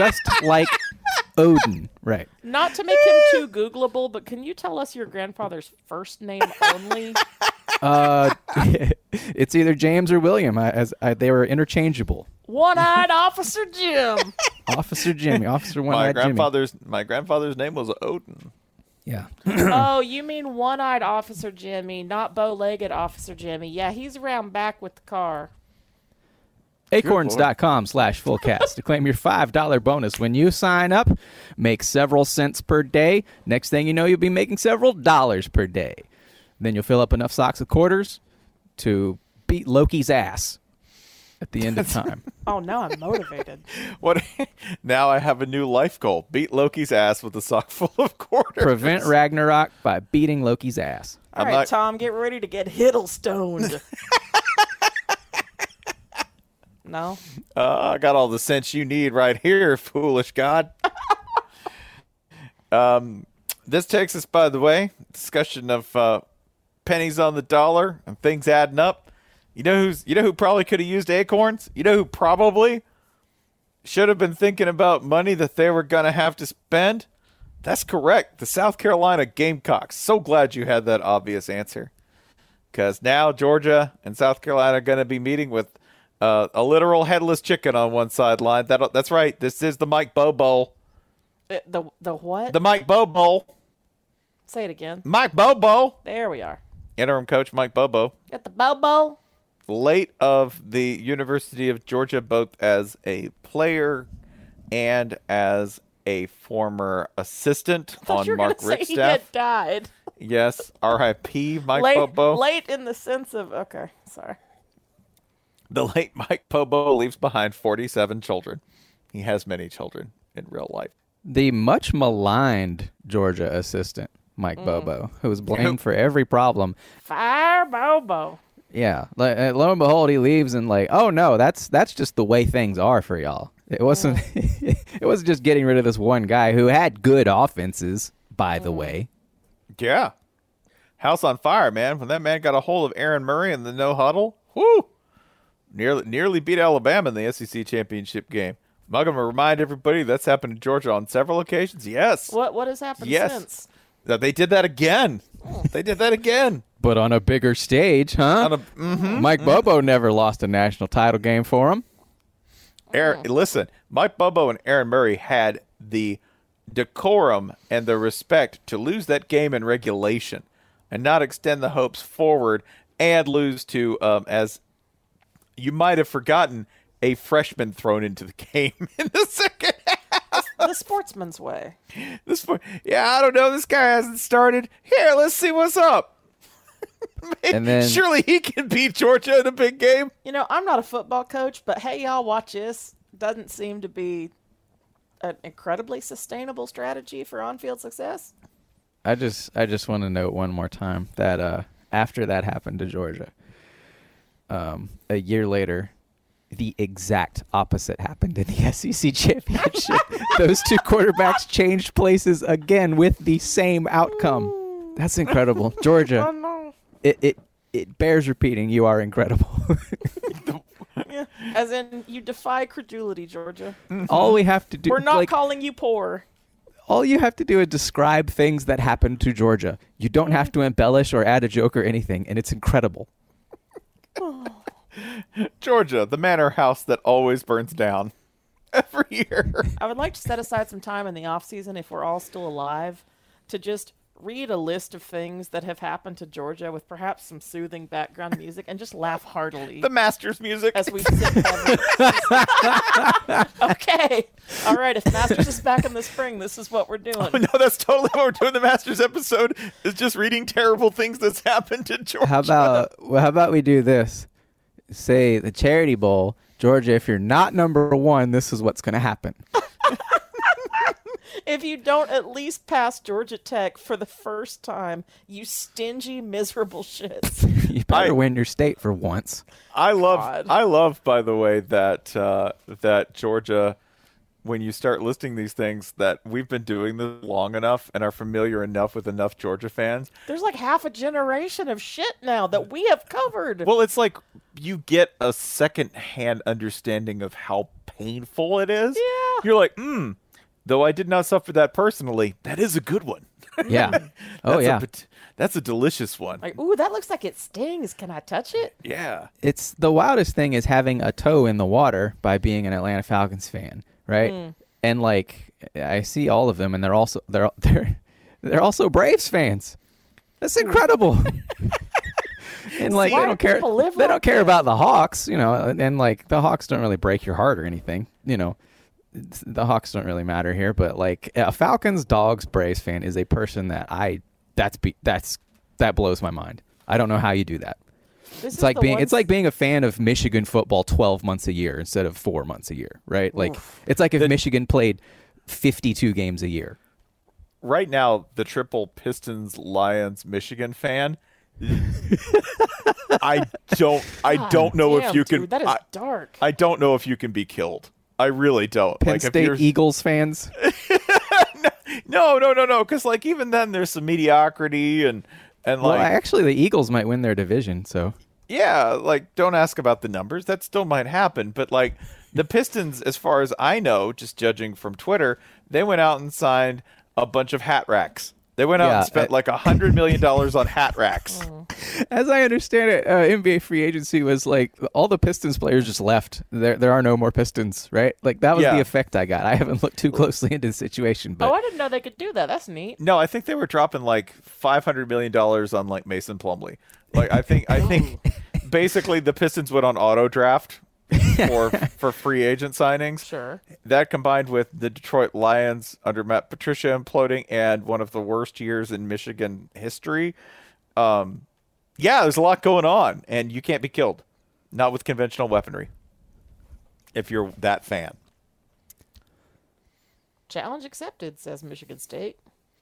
Odin. Right. Not to make him too Googleable, but can you tell us your grandfather's first name only? It's either James or William. They were interchangeable. One-eyed Officer Jim. Officer Jimmy, Officer My One-Eyed Jimmy. grandfather's name was Odin. Yeah. Oh, you mean one-eyed Officer Jimmy, not bow-legged Officer Jimmy. Yeah, he's around back with the car. Acorns.com/fullcast to claim your $5 bonus when you sign up. Make several cents per day. Next thing you know, you'll be making several dollars per day. Then you'll fill up enough socks with quarters to beat Loki's ass at the end of time. Oh, now I'm motivated. What? Now I have a new life goal: beat Loki's ass with a sock full of quarters. Prevent Ragnarok by beating Loki's ass. All right, Tom, get ready to get Hiddlestoned. No? I got all the sense you need right here, foolish God. This takes us, by the way, discussion of pennies on the dollar and things adding up. You know who probably could have used Acorns? You know who probably should have been thinking about money that they were going to have to spend? That's correct. The South Carolina Gamecocks. So glad you had that obvious answer. Because now Georgia and South Carolina are going to be meeting with a literal headless chicken on one sideline. That's right. This is the Mike Bow Bowl. The what? The Mike Bow Bowl. Say it again. Mike Bobo. There we are. Interim coach Mike Bobo. Got the Bobo. Late of the University of Georgia, both as a player and as a former assistant on Mark Richt's he staff. had died. Yes, R.I.P. Mike Bobo. Late in the sense of, okay, sorry. The late Mike Bobo leaves behind 47 children. He has many children in real life. The much maligned Georgia assistant, Mike Bobo, who was blamed for every problem. Fire Bobo. Yeah. Lo and behold, he leaves and oh no, that's just the way things are for y'all. It wasn't it wasn't just getting rid of this one guy who had good offenses, by the way. Yeah. House on fire, man. When that man got a hold of Aaron Murray in the no huddle, whoo! Nearly beat Alabama in the SEC championship game. I'm going to remind everybody that's happened to Georgia on several occasions. Yes. What has happened Yes. since? They did that again. They did that again. But on a bigger stage, huh? Mike Bobo never lost a national title game for him. Listen, Mike Bobo and Aaron Murray had the decorum and the respect to lose that game in regulation and not extend the hopes forward and lose to, as you might have forgotten, a freshman thrown into the game in the second half. The sportsman's way. I don't know. This guy hasn't started. Here, let's see what's up. And then Surely he can beat Georgia in a big game. I'm not a football coach, but hey, y'all, watch this. Doesn't seem to be an incredibly sustainable strategy for on-field success. I just want to note one more time that after that happened to Georgia, a year later, the exact opposite happened in the SEC championship. Those two quarterbacks changed places again with the same outcome. That's incredible. Georgia, Oh, no. it bears repeating. You are incredible. Yeah. As in, you defy credulity, Georgia. All we have to do, We're not calling you poor. all you have to do is describe things that happened to Georgia. You don't have to embellish or add a joke or anything, and it's incredible. Georgia, the manor house that always burns down every year. I would like to set aside some time in the off season, if we're all still alive, to just read a list of things that have happened to Georgia with perhaps some soothing background music and just laugh heartily The Masters music. as we sit down. Okay. All right. If Masters is back in the spring, this is what we're doing. Oh, no, that's totally what we're doing. The Masters episode is just reading terrible things that's happened to Georgia. How about we do this? Say the Charity Bowl, Georgia, if you're not number one, this is what's going to happen. If you don't at least pass Georgia Tech for the first time, you stingy, miserable shits. You better win your state for once. I God. love, by the way, that that Georgia, when you start listing these things, that we've been doing this long enough and are familiar enough with enough Georgia fans. There's like half a generation of shit now that we have covered. Well, it's like you get a second-hand understanding of how painful it is. Yeah. You're like, though I did not suffer that personally, that is a good one. Yeah. Oh, yeah. That's a delicious one. Like, ooh, that looks like it stings. Can I touch it? Yeah. It's the wildest thing is having a toe in the water by being an Atlanta Falcons fan, right? And I see all of them, and they're also Braves fans. That's incredible. And Why they don't care. people live They like don't care this? about the Hawks, and the Hawks don't really break your heart or anything, The Hawks don't really matter here, but a Falcons, Dogs, Braves fan is a person that that blows my mind. I don't know how you do that. It's like being a fan of Michigan football 12 months a year instead of 4 months a year, right? It's like if Michigan played 52 games a year. Right now, the triple Pistons, Lions, Michigan fan. I don't know if you can. Dude, that is dark. I don't know if you can be killed. I really don't. Penn if State Eagles fans. No. Because even then, there's some mediocrity and Well, actually, the Eagles might win their division. So yeah, don't ask about the numbers. That still might happen. But the Pistons, as far as I know, just judging from Twitter, they went out and signed a bunch of hat racks. They went out and spent $100 million on hat racks. As I understand it, NBA free agency was all the Pistons players just left. There are no more Pistons, right? That was the effect I got. I haven't looked too closely into the situation. But I didn't know they could do that. That's neat. No, I think they were dropping $500 million on Mason Plumlee. I think basically the Pistons went on auto draft for free agent signings. Sure. That combined with the Detroit Lions under Matt Patricia imploding and one of the worst years in Michigan history. There's a lot going on, and you can't be killed. Not with conventional weaponry. If you're that fan. Challenge accepted, says Michigan State.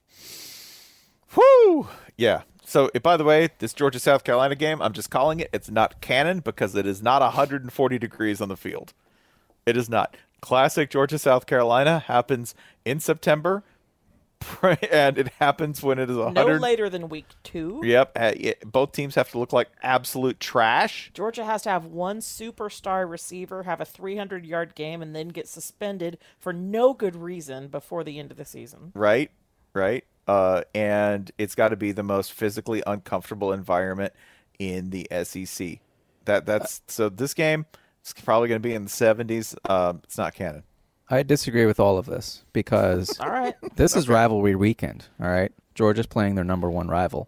Whoo! Yeah. So, by the way, this Georgia-South Carolina game, I'm just calling it. It's not canon because it is not 140 degrees on the field. It is not. Classic Georgia-South Carolina happens in September, and it happens when it is 100. No later than week 2. Yep. Both teams have to look like absolute trash. Georgia has to have one superstar receiver have a 300-yard game and then get suspended for no good reason before the end of the season. Right. And it's got to be the most physically uncomfortable environment in the SEC. So this game is probably going to be in the 70s. It's not canon. I disagree with all of this because All right. this is rivalry weekend. All right, Georgia's playing their number 1 rival.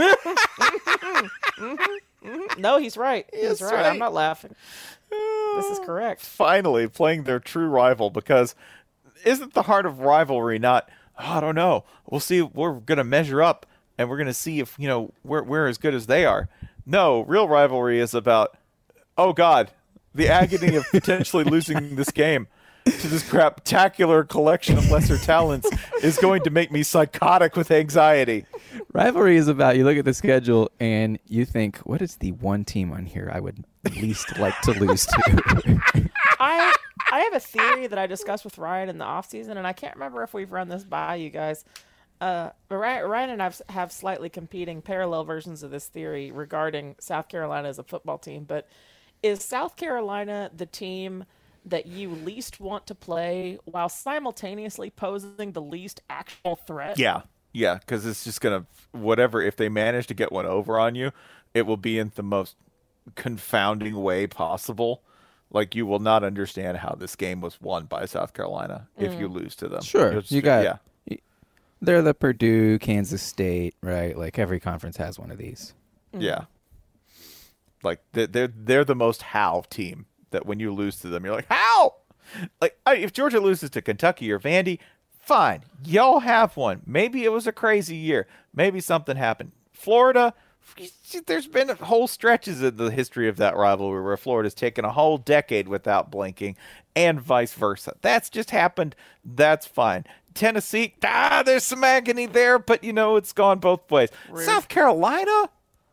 No, he's right. He's That's right. right. I'm not laughing. This is correct. Finally playing their true rival, because isn't the heart of rivalry not, I don't know, we'll see, we're going to measure up and we're going to see if, we're as good as they are. No, real rivalry is about, oh God, the agony of potentially losing this game to this craptacular collection of lesser talents is going to make me psychotic with anxiety. Rivalry is about, you look at the schedule and you think, what is the one team on here I would least like to lose to? I have a theory that I discussed with Ryan in the offseason, and I can't remember if we've run this by you guys. But Ryan and I have slightly competing parallel versions of this theory regarding South Carolina as a football team. But is South Carolina the team that you least want to play while simultaneously posing the least actual threat? Yeah, because it's just going to, whatever, if they manage to get one over on you, it will be in the most confounding way possible. Like, you will not understand how this game was won by South Carolina if you lose to them. Sure, they're the Purdue, Kansas State, right? Like, every conference has one of these. Yeah. Like, they're the most how team that when you lose to them, you're like, how? Like, if Georgia loses to Kentucky or Vandy, fine. Y'all have one. Maybe it was a crazy year. Maybe something happened. Florida, there's been whole stretches in the history of that rivalry where Florida's taken a whole decade without blinking, and vice versa. That's just happened. That's fine. Tennessee, there's some agony there, but, it's gone both ways. Rude. South Carolina?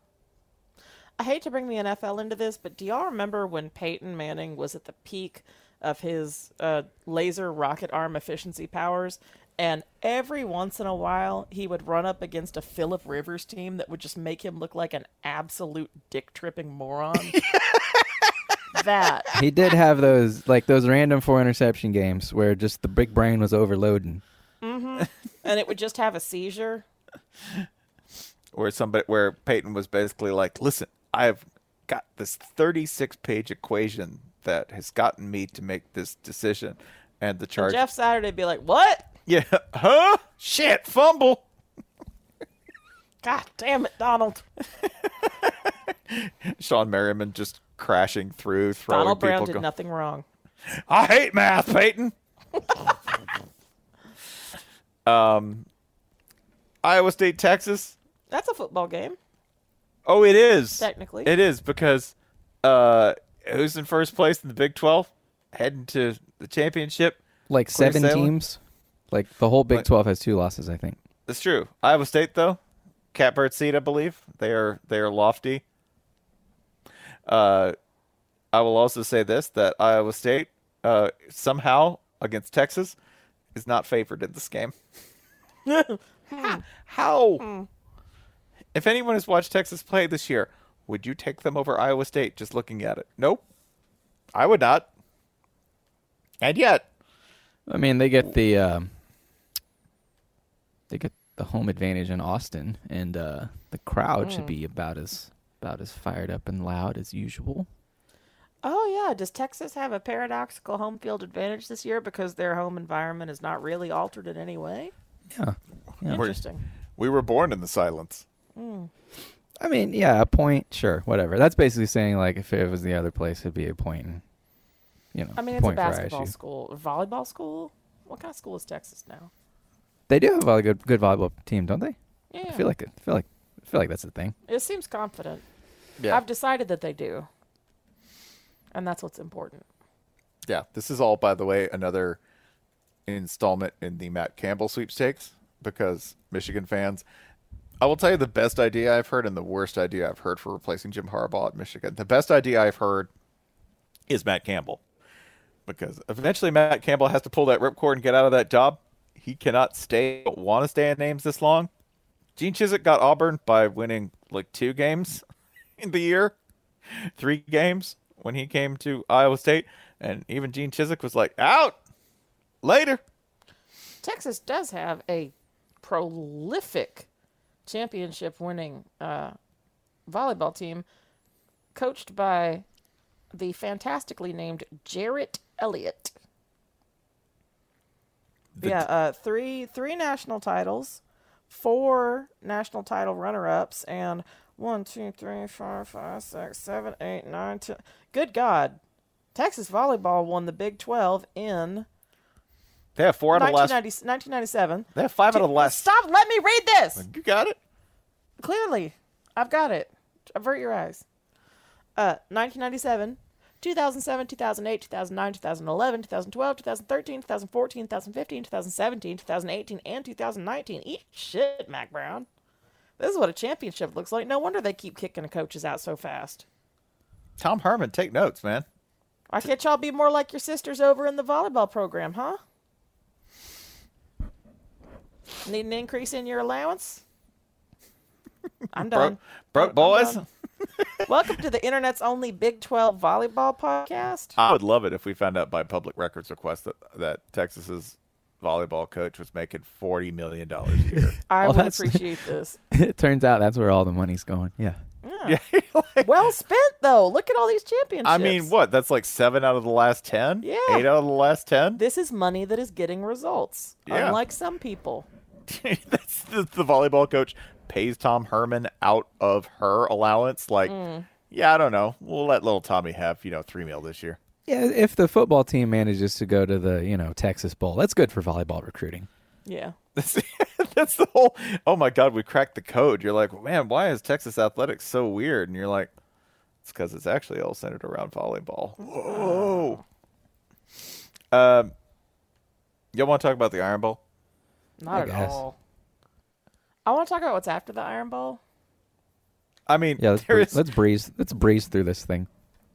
I hate to bring the NFL into this, but do y'all remember when Peyton Manning was at the peak of his laser rocket arm efficiency powers? And every once in a while, he would run up against a Phillip Rivers team that would just make him look like an absolute dick-tripping moron. That. He did have those random 4-interception games where just the big brain was overloading. Mm-hmm. And it would just have a seizure. Where Peyton was basically like, listen, I've got this 36-page equation that has gotten me to make this decision. And the charge. And Jeff Saturday would be like, what? Yeah. Huh? Shit. Fumble. God damn it, Donald. Sean Merriman just crashing through, throwing Donald Brown people. did nothing wrong. I hate math, Peyton. Iowa State, Texas. That's a football game. Oh, it is. Technically. It is, because who's in first place in the Big 12? Heading to the championship. Like Clear 7 sailing? teams. Like the whole Big 12 has 2 losses, I think. That's true. Iowa State, though, catbird seat, I believe. They are lofty. I will also say this, that Iowa State somehow against Texas is not favored in this game. How? If anyone has watched Texas play this year, would you take them over Iowa State just looking at it? Nope. I would not. And yet, I mean, they get the home advantage in Austin, and the crowd should be about as fired up and loud as usual. Oh, yeah. Does Texas have a paradoxical home field advantage this year because their home environment is not really altered in any way? Yeah. Interesting. we were born in the silence. I mean, yeah, a point, sure, whatever. That's basically saying, like, if it was the other place, it'd be a point. And, I mean, it's a point for basketball ISU. school. A volleyball school? What kind of school is Texas now? They do have a good volleyball team, don't they? Yeah. I feel like that's the thing. It seems confident. Yeah. I've decided that they do. And that's what's important. Yeah, this is all, by the way, another installment in the Matt Campbell sweepstakes, because Michigan fans, I will tell you the best idea I've heard and the worst idea I've heard for replacing Jim Harbaugh at Michigan. The best idea I've heard is Matt Campbell, because eventually Matt Campbell has to pull that ripcord and get out of that job. He cannot want to stay in names this long. Gene Chizik got Auburn by winning like 2 games in the year, 3 games when he came to Iowa State, and even Gene Chizik was like, out later. Texas does have a prolific championship-winning volleyball team coached by the fantastically named Jarrett Elliott. Three national titles, 4 national title runner-ups, and 1, 2, 3, 4, 5, 6, 7, 8, 9, 10. Good God. Texas volleyball won the Big 12 in They have 4 out of the last. 1997. They have 5 out of the last. Stop! Let me read this. You got it. Clearly, I've got it. Avert your eyes. 1997, 2007, 2008, 2009, 2011, 2012, 2013, 2014, 2015, 2017, 2018, and 2019. Eat shit, Mac Brown. This is what a championship looks like. No wonder they keep kicking coaches out so fast. Tom Herman, take notes, man. Why can't y'all be more like your sisters over in the volleyball program, huh? Need an increase in your allowance? I'm done. Broke boys. Done. Welcome to the internet's only Big 12 volleyball podcast. I would love it if we found out by public records request that Texas's volleyball coach was making $40 million a year. I Well, would that's- appreciate this. It turns out that's where all the money's going. Yeah. Yeah. Well spent, though. Look at all these championships. I mean, what? That's like 7 out of the last 10? Yeah. 8 out of the last 10? This is money that is getting results, Yeah. unlike some people. That's the volleyball coach pays Tom Herman out of her allowance. Like, yeah, I don't know. We'll let little Tommy have, $3 million this year. Yeah, if the football team manages to go to the, Texas Bowl, that's good for volleyball recruiting. Yeah. That's the whole, oh my God, we cracked the code. You're like, man, why is Texas athletics so weird? And you're like, it's because it's actually all centered around volleyball. Whoa. Y'all want to talk about the Iron Bowl? Not at guess. all. I want to talk about what's after the Iron Bowl. I mean, Yeah, there is, let's breeze through this thing.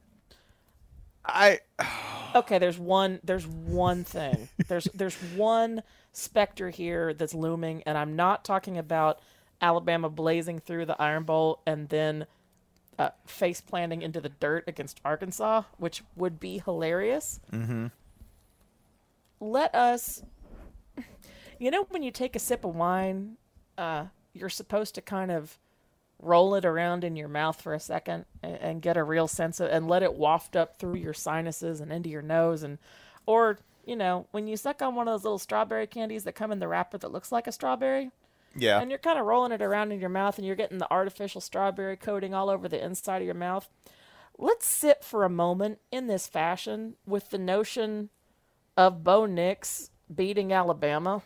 Okay, there's one thing. There's one specter here that's looming, and I'm not talking about Alabama blazing through the Iron Bowl and then face planting into the dirt against Arkansas, which would be hilarious. Mm-hmm. Let us, when you take a sip of wine, you're supposed to kind of roll it around in your mouth for a second and get a real sense of, and let it waft up through your sinuses and into your nose, or when you suck on one of those little strawberry candies that come in the wrapper that looks like a strawberry, yeah. and you're kind of rolling it around in your mouth and you're getting the artificial strawberry coating all over the inside of your mouth. Let's sit for a moment in this fashion with the notion of Bo Nix beating Alabama.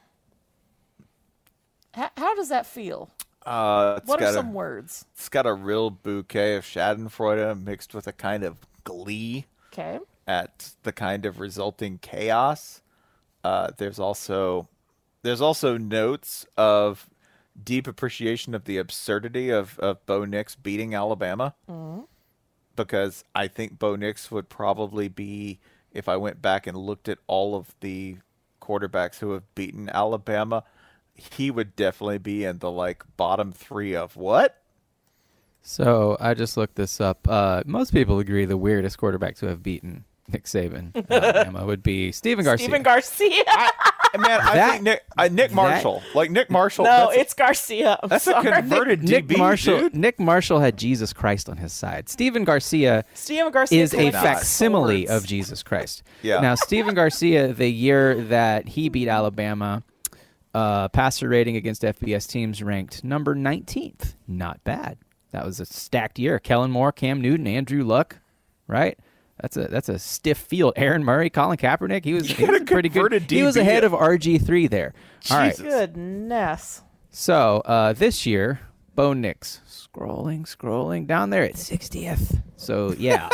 How does that feel? What are some words? It's got a real bouquet of Schadenfreude mixed with a kind of glee Okay. at the kind of resulting chaos. There's also notes of deep appreciation of the absurdity of Bo Nix beating Alabama. Mm-hmm. Because I think Bo Nix would probably be, if I went back and looked at all of the quarterbacks who have beaten Alabama, he would definitely be in the bottom 3 of what? So I just looked this up. Most people agree the weirdest quarterbacks who have beaten Nick Saban Alabama would be Stephen Garcia. Stephen Garcia. I think Nick Marshall. Nick Marshall. No, it's Garcia. I'm That's sorry. a converted DB, dude. Nick Marshall had Jesus Christ on his side. Stephen Garcia is a collects facsimile swords. of Jesus Christ. Yeah. Now, Stephen Garcia, the year that he beat Alabama, passer rating against FBS teams ranked number 19th. Not bad. That was a stacked year. Kellen Moore, Cam Newton, Andrew Luck, right? That's a stiff field. Aaron Murray, Colin Kaepernick. He was pretty good. He was ahead of RG3 there. All right. Goodness. So this year, Bo Nix. Scrolling down there at 60th. So, yeah.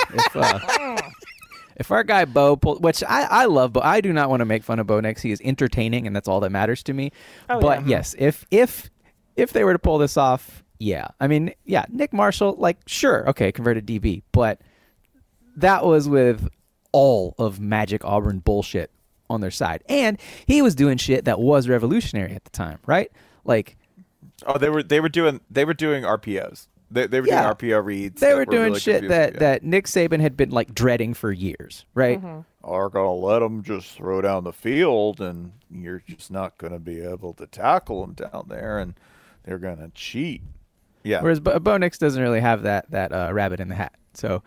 If our guy Bo which I love Bo. I do not want to make fun of Bo Nix. He is entertaining, and that's all that matters to me. But, yes, if they were to pull this off, yeah. I mean, yeah, Nick Marshall, like, sure, okay, converted DB. But that was with all of Magic Auburn bullshit on their side. And he was doing shit that was revolutionary at the time, right? Like, they were doing RPOs. They were doing RPO reads. They were doing really shit that Nick Saban had been like dreading for years, right? Are gonna let them just throw down the field, and you're just not gonna be able to tackle them down there, and they're gonna cheat. Yeah. Whereas Bo Nix doesn't really have that rabbit in the hat. So,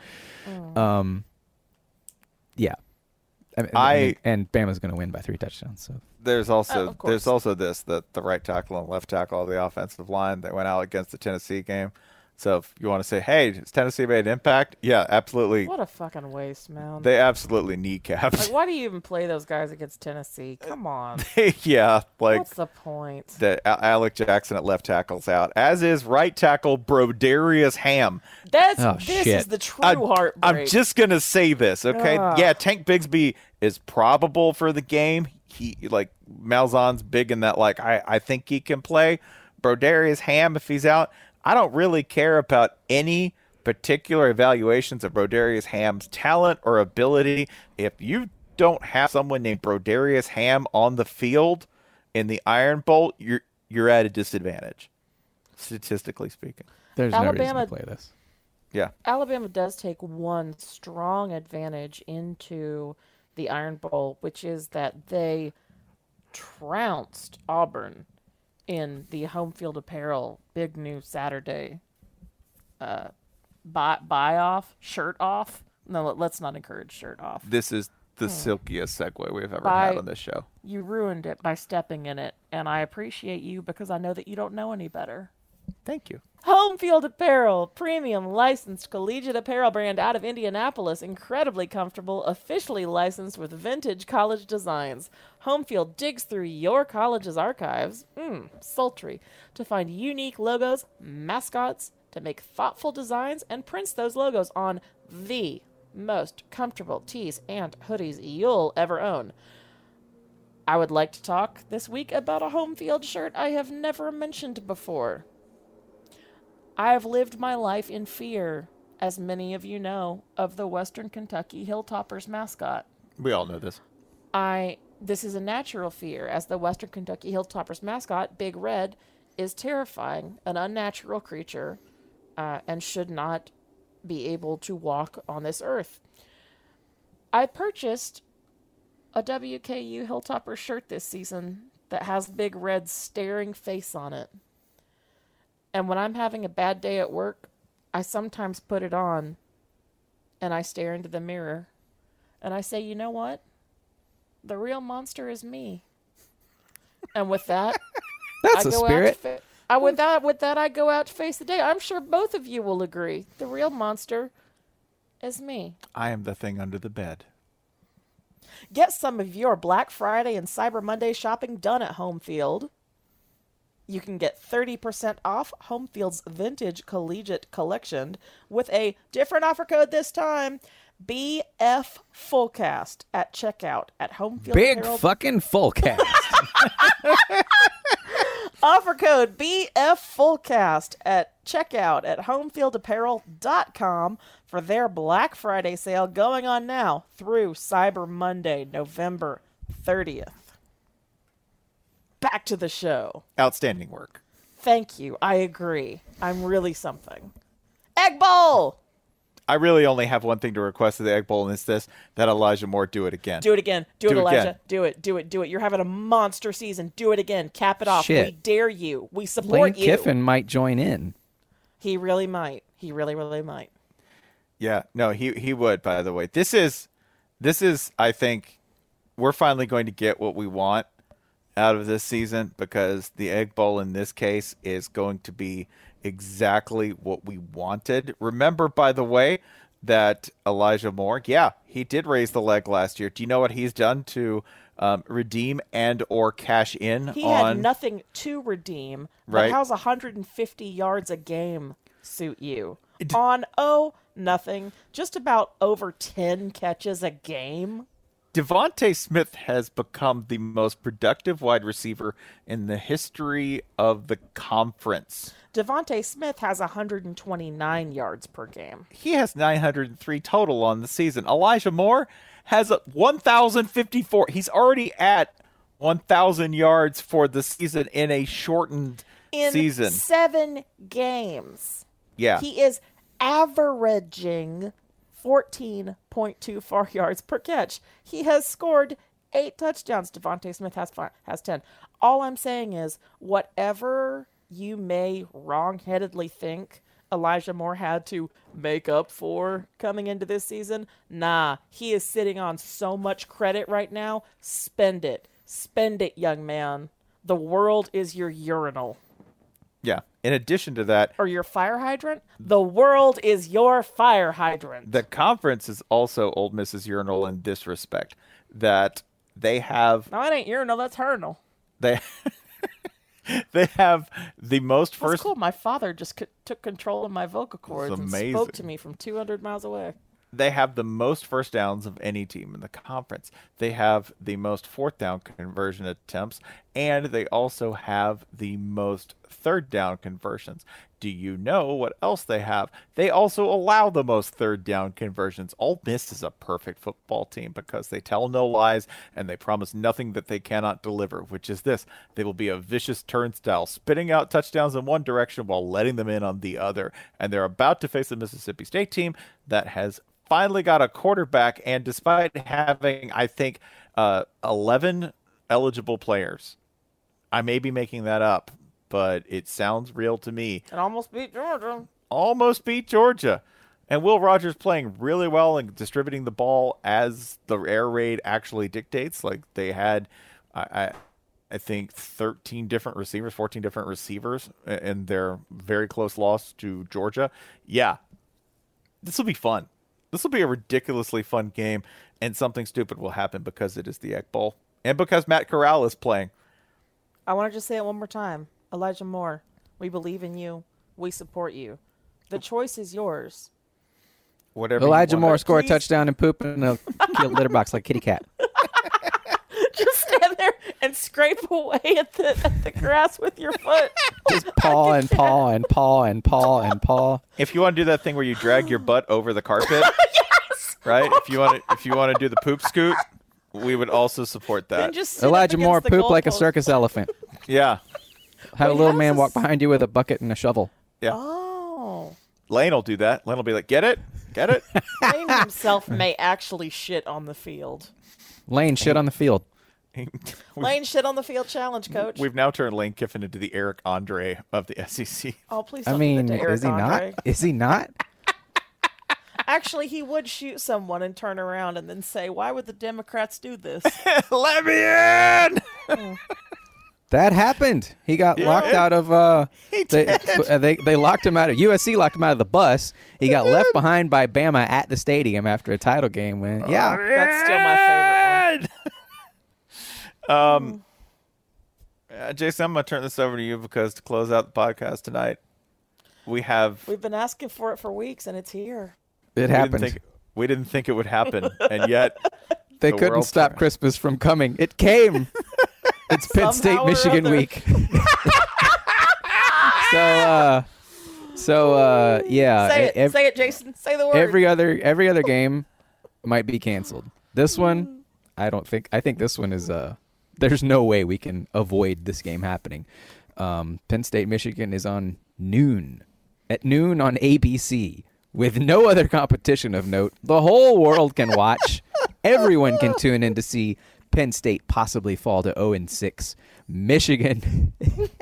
yeah. And Bama's going to win by 3 touchdowns. So there's also this that the right tackle and left tackle of the offensive line that went out against the Tennessee game. So if you want to say, hey, has Tennessee made an impact? Yeah, absolutely. What a fucking waste, man. They absolutely kneecapped. Like, why do you even play those guys against Tennessee? Come on. Yeah, like, what's the point? That Alec Jackson at left tackle's out, as is right tackle Brodarius Ham. This is the true heartbreak. I'm just gonna say this, okay? Yeah, Tank Bigsby is probable for the game. He, like, Malzahn's big in that, like, I think he can play. Brodarius Ham, if he's out, I don't really care about any particular evaluations of Brodarius Ham's talent or ability. If you don't have someone named Brodarius Ham on the field in the Iron Bowl, you're at a disadvantage, statistically speaking. There's no reason to play this. Yeah. Alabama does take one strong advantage into the Iron Bowl, which is that they trounced Auburn in the home field apparel big new Saturday buy off, shirt off. No, let's not encourage shirt off. This is the silkiest segue we've ever had on this show. You ruined it by stepping in it, and I appreciate you because I know that you don't know any better. Thank you. Home Field Apparel, premium licensed collegiate apparel brand out of Indianapolis, incredibly comfortable, officially licensed with vintage college designs. Home Field digs through your college's archives, sultry, to find unique logos, mascots, to make thoughtful designs, and prints those logos on the most comfortable tees and hoodies you'll ever own. I would like to talk this week about a Home Field shirt I have never mentioned before. I have lived my life in fear, as many of you know, of the Western Kentucky Hilltoppers mascot. We all know this. This is a natural fear, as the Western Kentucky Hilltoppers mascot, Big Red, is terrifying, an unnatural creature, and should not be able to walk on this earth. I purchased a WKU Hilltopper shirt this season that has Big Red's staring face on it. And when I'm having a bad day at work, I sometimes put it on and I stare into the mirror and I say, you know what? The real monster is me. And with that, that's a spirit. With that, I go out to face the day. I'm sure both of you will agree. The real monster is me. I am the thing under the bed. Get some of your Black Friday and Cyber Monday shopping done at Home Field. You can get 30% off Home Field's vintage collegiate collection with a different offer code this time, BF Fullcast at checkout at Home Field. Big Apparel. Fucking Fullcast. Offer code BF Fullcast at checkout at homefieldapparel.com for their Black Friday sale going on now through Cyber Monday, November 30th. Back to the show. Outstanding work. Thank you. I agree. I'm really something. Egg Bowl! I really only have one thing to request of the Egg Bowl, and it's this, that Elijah Moore do it again. Do it again. Do it, Elijah. Again. Do it. You're having a monster season. Do it again. Cap it off. Shit. We dare you. We support Lane you. Kiffin might join in. He really might. He really, really might. Yeah. No, he would, by the way. This is, I think, we're finally going to get what we want out of this season, because the Egg Bowl in this case is going to be exactly what we wanted. Remember, by the way, that Elijah Moore, he did raise the leg last year. Do you know what he's done to redeem and or cash in He on. had nothing to redeem. Right. But how's 150 yards a game suit you? Nothing. Just about over 10 catches a game. Devontae Smith has become the most productive wide receiver in the history of the conference. Devontae Smith has 129 yards per game. He has 903 total on the season. Elijah Moore has 1,054. He's already at 1,000 yards for the season in a shortened season. 7 games. Yeah. He is averaging 14.24 yards per catch. He has scored 8 touchdowns. Devontae Smith has 10. All I'm saying is, whatever you may wrongheadedly think Elijah Moore had to make up for coming into this season, nah, he is sitting on so much credit right now. Spend it. Spend it, young man. The world is your urinal. Yeah. In addition to that, Or your fire hydrant? The world is your fire hydrant. the conference is also Ole Miss's urinal in this respect, that they have No, it ain't urinal, that's hernal. they they have the most That's first cool. My father just took control of my vocal cords and amazing. spoke to me from 200 miles away. they have the most first downs of any team in the conference. They have the most fourth down conversion attempts, and they also have the most third down conversions. Do you know what else they have? They also allow the most third down conversions. Ole Miss is a perfect football team because they tell no lies and they promise nothing that they cannot deliver, which is this: they will be a vicious turnstile, spitting out touchdowns in one direction while letting them in on the other. And they're about to face a Mississippi State team that has finally got a quarterback, and despite having, I think, 11 eligible players, I may be making that up, but it sounds real to me. And almost beat Georgia. Almost beat Georgia. And Will Rogers playing really well and distributing the ball as the air raid actually dictates. Like they had, I think, 13 different receivers, 14 different receivers in their very close loss to Georgia. Yeah, this will be fun. This will be a ridiculously fun game, and something stupid will happen because it is the Egg Bowl and because Matt Corral is playing. I want to just say it one more time. Elijah Moore, we believe in you. We support you. The choice is yours. Whatever. Elijah you Moore want. score a Please. touchdown and poop in a cute litter box like kitty cat. Just stand there and scrape away at the grass with your foot. Just paw and paw and paw and paw and paw. If you want to do that thing where you drag your butt over the carpet, Yes! right? If you want to do the poop scoot, we would also support that. And just sit up Elijah Moore against the poop like a goalpost. circus elephant. Yeah, Have a Wait, little how's man this- walk behind you with a bucket and a shovel. yeah. Oh. Lane will do that. Lane will be like, "Get it, get it." Lane himself may actually shit on the field. Lane shit on the field. Lane shit on the field challenge, coach. We've now turned Lane Kiffin into the Eric Andre of the SEC. Oh, please I don't mean, do that to Eric is he Andre. not? Is he not? Actually, he would shoot someone and turn around and then say, "Why would the Democrats do this?" Let me in. That happened. He got locked out of. They locked him out of USC. Locked him out of the bus. He got left behind by Bama at the stadium after a title game win. Yeah, That's still my favorite one. Jason, I'm gonna turn this over to you because to close out the podcast tonight, we've been asking for it for weeks, and it's here. it happened. We didn't think it would happen, and yet They the couldn't world stop turned. Christmas from coming. It came. It's Penn State, Somehow or Michigan other. week. Yeah. Say it, Jason. Say the word. Every other game might be canceled. This one, I think this one is there's no way we can avoid this game happening. Penn State Michigan is on at noon on ABC with no other competition of note. The whole world can watch. Everyone can tune in to see Penn State possibly fall to 0-6. Michigan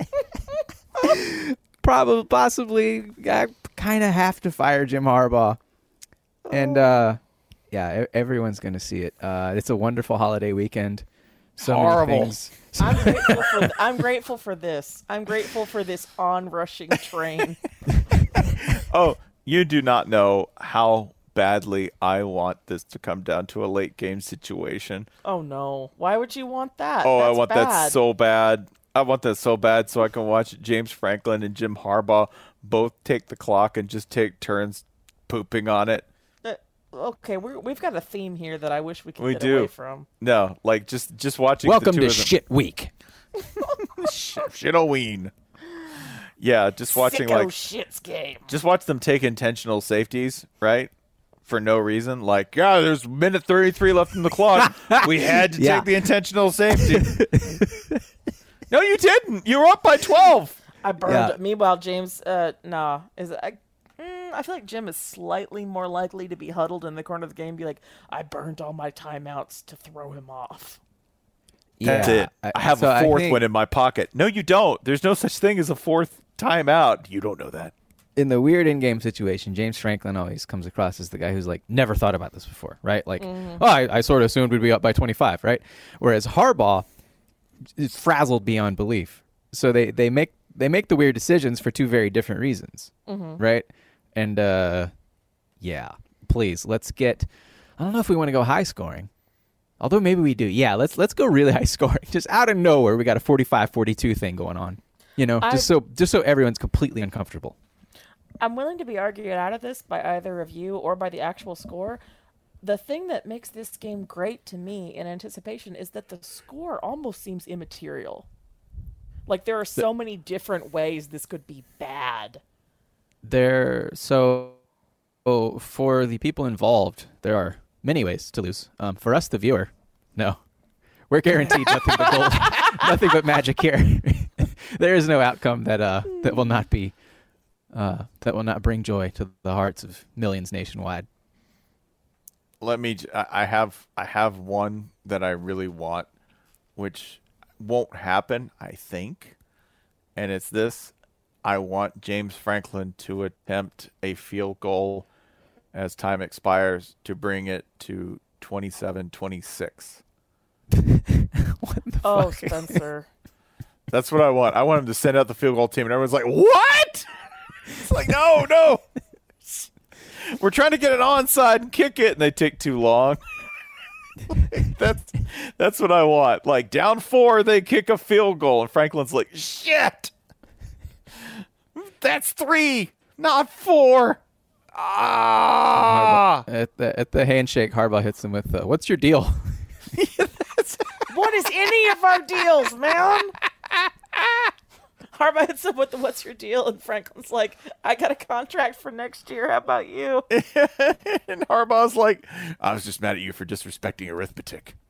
possibly kind of have to fire Jim Harbaugh. And everyone's going to see it. It's a wonderful holiday weekend. So Horrible. many things. I'm grateful for this. I'm grateful for this onrushing train. Oh, you do not know how badly I want this to come down to a late game situation. Oh no! Why would you want that? Oh, That's I want bad. that so bad. I want that so bad so I can watch James Franklin and Jim Harbaugh both take the clock and just take turns pooping on it. Okay, we've got a theme here that I wish we could We get do. away from. No, like just watching Welcome the two to of them. Shit Week. Shit-o-ween. Yeah, just watching Sicko like shits game. just watch them take intentional safeties, right? For no reason. Like, yeah, there's minute 33 left in the clock. We had to Yeah. take the intentional safety. No, you didn't. You were up by 12. I burned. Yeah. Meanwhile, James, I feel like Jim is slightly more likely to be huddled in the corner of the game and be like, I burned all my timeouts to throw him off. That's it. I have a fourth one in my pocket. No, you don't. There's no such thing as a fourth timeout. You don't know that. In the weird in-game situation, James Franklin always comes across as the guy who's like never thought about this before, right? Like, I sort of assumed we'd be up by 25, right? Whereas Harbaugh is frazzled beyond belief. So they make the weird decisions for two very different reasons, right? And yeah, please let's get. I don't know if we want to go high scoring, although maybe we do. Yeah, let's go really high scoring. Just out of nowhere, we got a 45-42 thing going on. You know, just so everyone's completely uncomfortable. I'm willing to be argued out of this by either of you or by the actual score. The thing that makes this game great to me in anticipation is that the score almost seems immaterial. Like, there are so many different ways this could be bad. So for the people involved, there are many ways to lose. For us, the viewer, no. We're guaranteed nothing but gold, nothing but magic here. There is no outcome that will not bring joy to the hearts of millions nationwide. I have one that I really want, which won't happen, I think. And it's this. I want James Franklin to attempt a field goal as time expires to bring it to 27-26. Oh, Spencer. That's what I want. I want him to send out the field goal team, and everyone's like, what? It's like, no. We're trying to get it onside and kick it, and they take too long. That's what I want. Like, down 4, they kick a field goal, and Franklin's like, shit. That's 3, not 4. Ah! At the handshake, Harbaugh hits him with, what's your deal? What is any of our deals, man? Harbaugh hits him with the "What's your deal?" and Franklin's like, "I got a contract for next year. How about you?" And Harbaugh's like, I was just mad at you for disrespecting arithmetic.